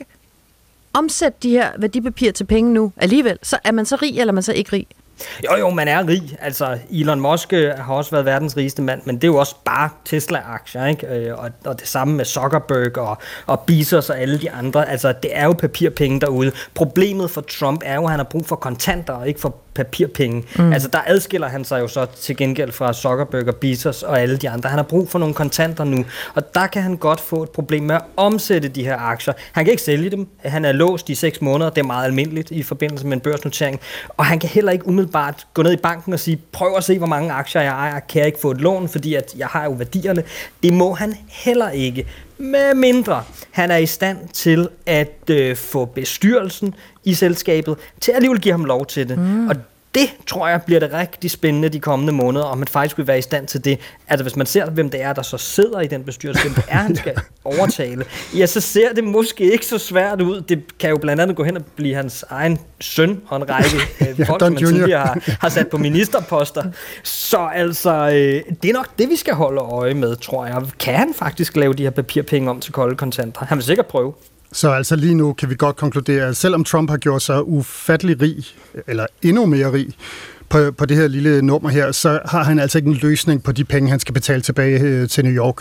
omsætte de her værdipapirer til penge nu alligevel. Så er man så rig, eller er man så ikke rig? Jo, jo, man er rig. Altså, Elon Musk har også været verdens rigeste mand, men det er jo også bare Tesla-aktier, ikke? Og, og det samme med Zuckerberg og, og Bezos og alle de andre. Altså, det er jo papirpenge derude. Problemet for Trump er jo, at han har brug for kontanter og ikke for papirpenge. Mm. Altså, der adskiller han sig jo så til gengæld fra Zuckerberg og Bezos og alle de andre. Han har brug for nogle kontanter nu, og der kan han godt få et problem med at omsætte de her aktier. Han kan ikke sælge dem. Han er låst i seks måneder. Det er meget almindeligt i forbindelse med en børsnotering. Og han kan heller ikke umiddelbart gå ned i banken og sige, prøv at se, hvor mange aktier jeg ejer. Kan jeg ikke få et lån, fordi at jeg har jo værdierne. Det må han heller ikke. Med mindre han er i stand til at øh, få bestyrelsen i selskabet til at alligevel give ham lov til det. Mm. Og det, tror jeg, bliver det rigtig spændende de kommende måneder, om man faktisk vil være i stand til det. Altså, hvis man ser, hvem det er, der så sidder i den bestyrelse, hvem det er, han skal overtale, ja, så ser det måske ikke så svært ud. Det kan jo blandt andet gå hen og blive hans egen søn og en række øh, folk, som man tidligere har, har sat på ministerposter. Så altså, øh, det er nok det, vi skal holde øje med, tror jeg. Kan han faktisk lave de her papirpenge om til kolde kontanter? Han vil sikkert prøve. Så altså lige nu kan vi godt konkludere, at selvom Trump har gjort sig ufattelig rig, eller endnu mere rig, på, på det her lille nummer her, så har han altså ikke en løsning på de penge, han skal betale tilbage øh, til New York.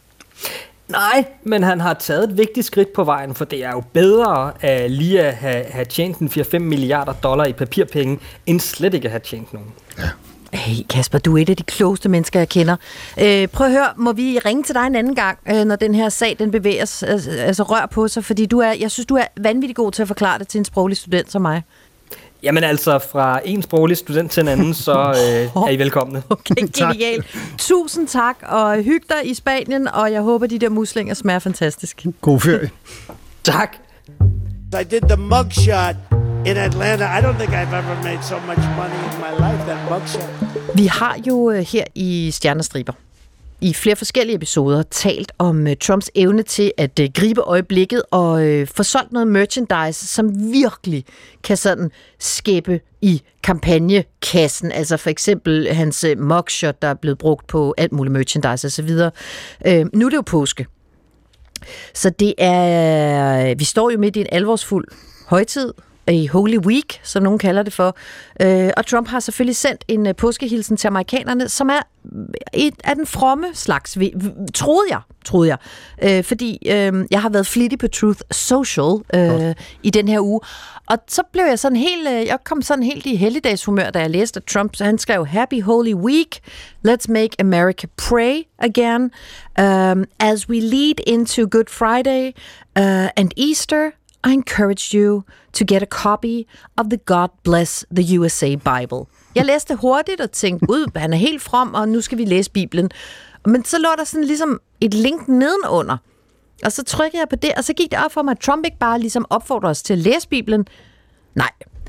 Nej, men han har taget et vigtigt skridt på vejen, for det er jo bedre at lige at have, have tjent en fire til fem milliarder dollar i papirpenge, end slet ikke at have tjent nogen. Ja. Hey Kasper, du er et af de klogeste mennesker, jeg kender. Øh, prøv at høre, må vi ringe til dig en anden gang, øh, når den her sag den bevæger, altså, altså rør på sig, fordi du er, jeg synes, du er vanvittig god til at forklare det til en sproglig student som mig. Jamen altså, fra en sproglig student til en anden, så øh, er I velkomne. Okay, genialt. Tusind tak, og hyg dig i Spanien, og jeg håber, de der muslinger smager fantastisk. God ferie. Tak. I did the mugshot in Atlanta. I don't think I've ever made so much money in my life, that mugshot. Vi har jo her i Stjernestriber i flere forskellige episoder talt om uh, Trumps evne til at uh, gribe øjeblikket og uh, få solgt noget merchandise, som virkelig kan sådan skæppe i kampagnekassen. Altså for eksempel hans uh, mugshot, der er blevet brugt på alt muligt merchandise osv. Uh, nu er det jo påske. Så det er... Vi står jo midt i en alvorsfuld højtid, i Holy Week, som nogen kalder det for. Øh, og Trump har selvfølgelig sendt en uh, påskehilsen til amerikanerne, som er et af den fromme slags, troede jeg, troede jeg. Øh, fordi øh, jeg har været flittig på Truth Social øh, i den her uge. Og så blev jeg sådan helt, øh, jeg kom sådan helt i helligdagshumør, da jeg læste, at Trump, så han skrev, Happy Holy Week, let's make America pray again. Um, as we lead into Good Friday uh, and Easter, I encourage you to get a copy of the God Bless the U S A Bible. Jeg læste hurtigt og tænkte, ud, han er helt from, og nu skal vi læse Bibelen. Men så lå der sådan ligesom et link nedenunder. Og så trykkede jeg på det, og så gik det op for mig, at Trump ikke bare ligesom opfordrer os til at læse Bibelen. Nej.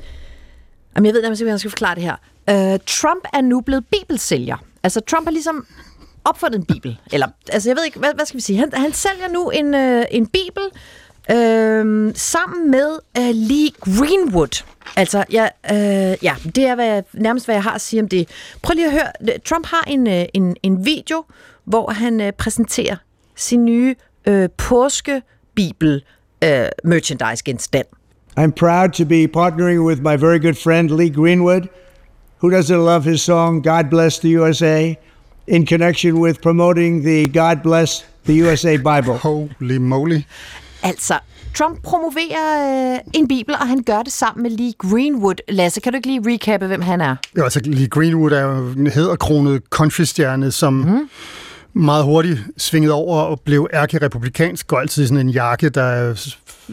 Jamen, jeg ved nærmest ikke, hvordan jeg skal forklare det her. Uh, Trump er nu blevet bibelsælger. Altså, Trump har ligesom opfundet en bibel. Eller, altså, jeg ved ikke, hvad, hvad skal vi sige? Han, han sælger nu en, uh, en bibel, Øhm, sammen med uh, Lee Greenwood. Altså, ja, øh, ja, det er hvad jeg, nærmest, hvad jeg har at sige om det. Prøv lige at høre. Trump har en, en, en video, hvor han øh, præsenterer sin nye øh, påskebibel øh, merchandise genstand. I'm proud to be partnering with my very good friend Lee Greenwood, who doesn't love his song God Bless the U S A, in connection with promoting the God Bless the U S A Bible. Holy moly. Altså, Trump promoverer øh, en bibel, og han gør det sammen med Lee Greenwood. Lasse, kan du ikke lige recappe, hvem han er? Jo, altså Lee Greenwood er jo en hæderkronet countrystjerne, som mm. meget hurtigt svingede over og blev ærkerepublikansk, går altid i sådan en jakke, der er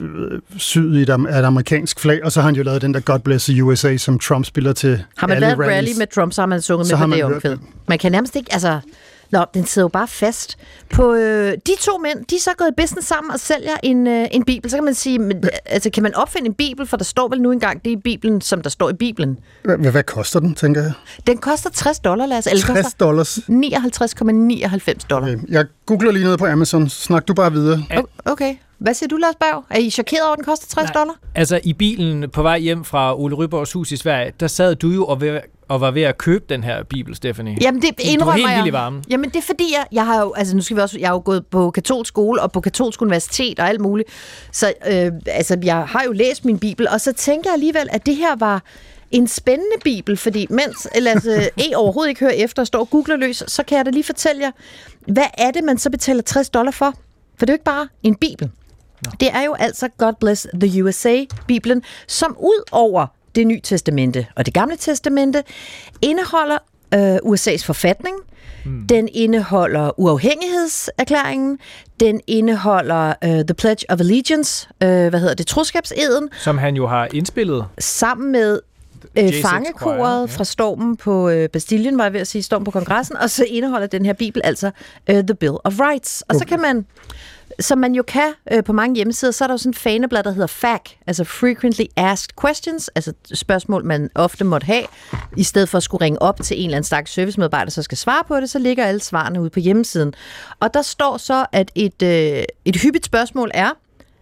syet i et, et amerikansk flag, og så har han jo lavet den der God Bless the U S A, som Trump spiller til. Har man lavet rally med Trump, så har man sunget så med på det man omkvæd. Man kan nærmest ikke, altså... Nå, den sidder jo bare fast. På øh, de to mænd, de er så gået i business sammen og sælger en, øh, en bibel. Så kan man sige, men, altså kan man opfinde en bibel, for der står vel nu engang det i Bibelen, som der står i Bibelen. Hvad, hvad koster den, tænker jeg? Den koster tres dollar, lad os. Eller tres dollars? nioghalvtreds komma nioghalvfems dollar. Okay. Jeg googler lige noget på Amazon. Snak du bare videre. Okay. Hvad siger du, Lars Berg? Er I chokeret over, at den koster tres dollar? Altså, i bilen på vej hjem fra Ole Ryborgs hus i Sverige, der sad du jo og, ved, og var ved at købe den her bibel, Stephanie. Jamen, det indrømmer jeg. Du er helt vild i varmen. Jamen, det er fordi, jeg, jeg har jo, altså nu skal vi også, jeg har jo gået på katolsk skole og på katolsk universitet og alt muligt. Så øh, altså, jeg har jo læst min bibel, og så tænker jeg alligevel, at det her var en spændende bibel, fordi mens Lasse E. overhovedet ikke hører efter og står og googler løs, så kan jeg da lige fortælle jer, hvad er det, man så betaler tres dollar for? For det er jo ikke bare en bibel. No. Det er jo altså God Bless the U S A-bibelen, som ud over det nye testamente og det gamle testamente indeholder øh, U S A's forfatning, mm. den indeholder uafhængighedserklæringen, den indeholder øh, The Pledge of Allegiance, øh, hvad hedder det, troskabseden. Som han jo har indspillet. Sammen med øh, fangekoret ja. fra stormen på øh, Bastillen, var jeg ved at sige, stormen på kongressen, og så indeholder den her bibel altså øh, The Bill of Rights. Og okay. så kan man... Som man jo kan øh, på mange hjemmesider, så er der jo sådan et faneblad, der hedder F A Q, altså Frequently Asked Questions, altså spørgsmål, man ofte måtte have. I stedet for at skulle ringe op til en eller anden slags servicemedarbejder, så skal svare på det, så ligger alle svarene ude på hjemmesiden. Og der står så, at et, øh, et hyppigt spørgsmål er,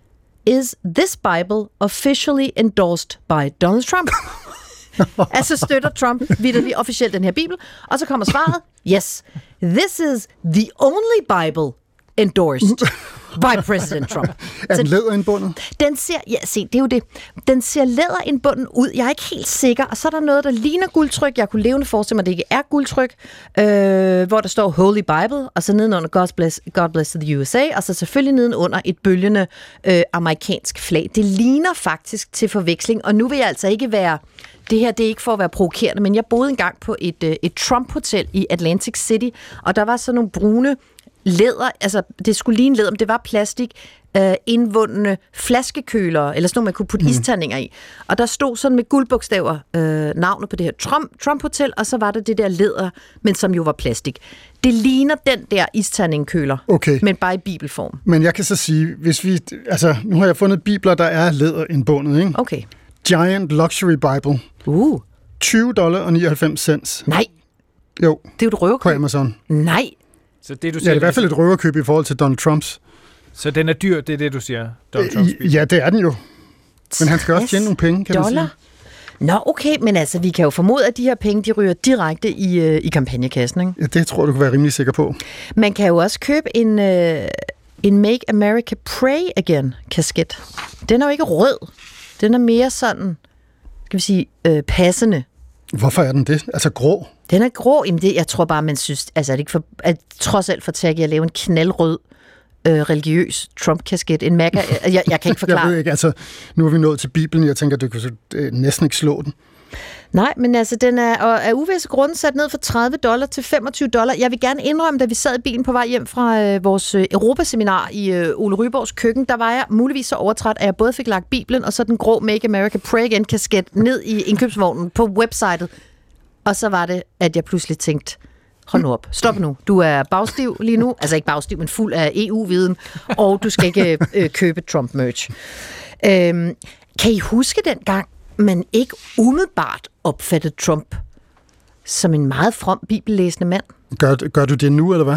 Is this Bible officially endorsed by Donald Trump? Altså støtter Trump vitterligt officielt den her bibel, og så kommer svaret, Yes, this is the only Bible endorsed by President Trump. Er den læderindbundet? Den ser, ja, se, det er jo det. Den ser læderindbunden ud. Jeg er ikke helt sikker. Og så er der noget, der ligner guldtryk. Jeg kunne levende forestille mig, at det ikke er guldtryk. Øh, hvor der står Holy Bible, og så nedenunder God Bless, God Bless the U S A, og så selvfølgelig nedenunder et bølgende øh, amerikansk flag. Det ligner faktisk til forveksling, og nu vil jeg altså ikke være... Det her, det er ikke for at være provokerende, men jeg boede engang på et, øh, et Trump-hotel i Atlantic City, og der var sådan nogle brune læder, altså det skulle ligne læder, men det var plastik, øh, indvundne flaskekølere, eller sådan nogle, man kunne putte mm. isterninger i. Og der stod sådan med guldbogstaver øh, navnet på det her Trump, Trump Hotel, og så var der det der læder, men som jo var plastik. Det ligner den der isterningkøler, okay. men bare i bibelform. Men jeg kan så sige, hvis vi, altså nu har jeg fundet bibler, der er læderindbundet, ikke? Okay. Giant Luxury Bible. Uh. tyve dollar og nioghalvfems cents. Nej. Jo. Det er jo et røverkøb. På Amazon. Nej. Så det, du siger, ja, det er i hvert fald et røverkøb i forhold til Donald Trumps. Så den er dyr, det er det, du siger, Donald Trumps bil? Ja, det er den jo. Men han skal også tjene nogle penge, kan dollar? man sige. Nå, okay, men altså, vi kan jo formode, at de her penge, de ryger direkte i, øh, i kampagnekassen, ikke? Ja, det tror jeg, du kan være rimelig sikker på. Man kan jo også købe en, øh, en Make America Pray Again-kasket. Den er jo ikke rød. Den er mere sådan, skal vi sige, øh, passende. Hvorfor er den det? Altså grå? Den er grå. Jamen det, jeg tror bare, man synes, altså er det ikke for, at trods alt for taget at lave en knaldrød øh, religiøs Trump-kasket. En maga, jeg, jeg kan ikke forklare. Jeg ved ikke, altså nu er vi nået til Bibelen, jeg tænker, du kan øh, næsten ikke slå den. Nej, men altså, den er af uvisse grunde sat ned fra tredive dollar til femogtyve dollar. Jeg vil gerne indrømme, da vi sad i bilen på vej hjem fra øh, vores øh, Europaseminar i øh, Ole Ryborgs køkken, der var jeg muligvis så overtræt, at jeg både fik lagt Bibelen og så den grå Make America Pray Again-kasket ned i indkøbsvognen på websitet. Og så var det, at jeg pludselig tænkte, hold nu op, stop nu. Du er bagstiv lige nu, altså ikke bagstiv, men fuld af E U-viden, og du skal ikke øh, købe Trump-merch. Øhm, kan I huske den gang, man ikke umiddelbart opfattede Trump som en meget from bibellæsende mand? Gør, gør du det nu, eller hvad?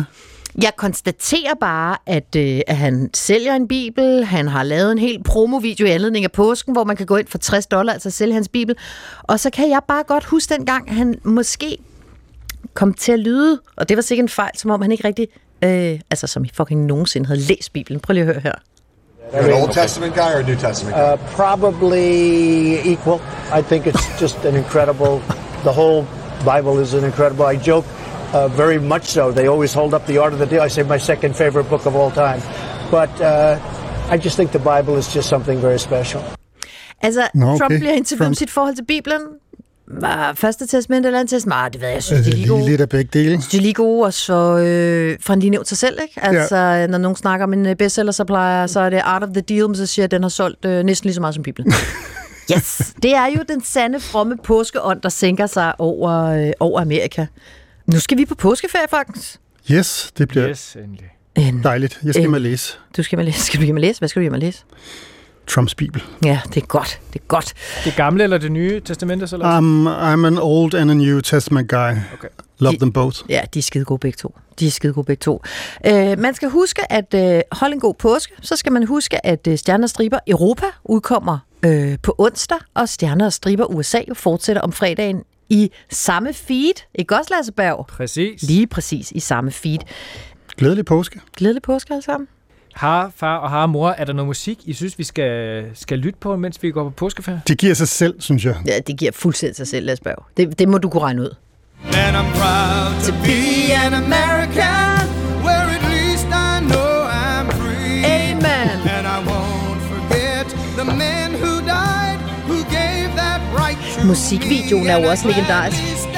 Jeg konstaterer bare, at, øh, at han sælger en bibel. Han har lavet en helt promovideo i anledning af påsken, hvor man kan gå ind for tres dollar, altså sælge hans bibel. Og så kan jeg bare godt huske dengang, han måske kom til at lyde, og det var sikkert en fejl, som om han ikke rigtig, øh, altså som i fucking nogensinde havde læst Bibelen. Prøv lige at høre her. You're an Old Testament guy or a New Testament guy? Uh, probably equal. I think it's just an incredible, the whole Bible is an incredible, I joke, uh, very much so. They always hold up the Art of the Deal. I say my second favorite book of all time. But uh, I just think the Bible is just something very special. Altså, Nå, okay. Trump bliver interviewet om Trump. sit forhold til Bibelen. Første testament eller anden testament? Ah, det ved jeg, jeg synes, de er lige gode. Lidt af begge dele. De er lige gode, og så øh, får han lige nævnt sig selv, ikke? Altså, ja. Når nogen snakker om en bestseller, så plejer, så er det Art of the Deal, men så siger at den har solgt øh, næsten lige så meget som Bibelen. Yes! Det er jo den sande, fromme påskeånd, der sænker sig over, øh, over Amerika. Nu skal vi på påskeferie, faktisk. Yes, det bliver Yes, endelig. En, dejligt. Jeg skal en, hjem og læse. Du skal hjem og læse. Skal du hjem og læse? Hvad skal du hjem og læse? Trumps bibel. Ja, det er godt. Det er godt. Det gamle eller det nye testamente? Så eller? I'm, I'm an old and a New Testament guy. Okay. Love De- them both. Ja, de er skide gode begge to. De er skide gode begge to. Øh, man skal huske at øh, holde en god påske. Så skal man huske, at øh, Stjerner og Striber Europa udkommer øh, på onsdag, og Stjerner og Striber U S A jo fortsætter om fredagen i samme feed. Ikke også, Lasse Berg? Præcis. Lige præcis i samme feed. Glædelig påske. Glædelig påske alle sammen. Har far og har mor, er der noget musik, I synes, vi skal, skal lytte på, mens vi går på påskeferie? Det giver sig selv, synes jeg. Ja, det giver fuldstændig sig selv, Lasse Berg. Det, det må du kunne regne ud. And I'm proud to be an American, where at least I know I'm free. Amen. And I won't forget the men who died, who gave that right to Musikvideoen er jo også legendarisk.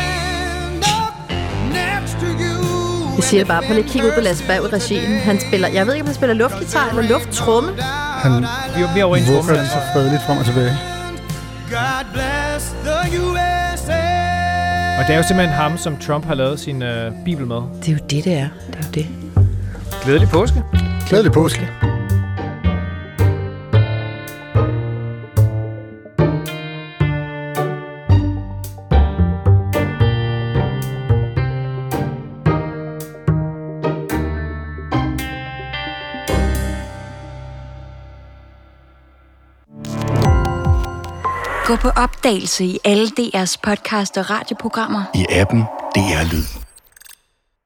Jeg siger det bare, på lige kigge ud på Lasse Berg i regien. Han spiller, jeg ved ikke, om han spiller luftgitar eller lufttromme. Han Vi er mere over i en vugger tromme. lige så fredeligt frem og tilbage. God bless the U S A. Og det er jo simpelthen ham, som Trump har lavet sin øh, bibel med. Det er jo det, det er. Det er jo det. Glædelig påske. Glædelig påske. Gå på opdagelse i alle D R's podcast og radioprogrammer. I appen D R Lyd.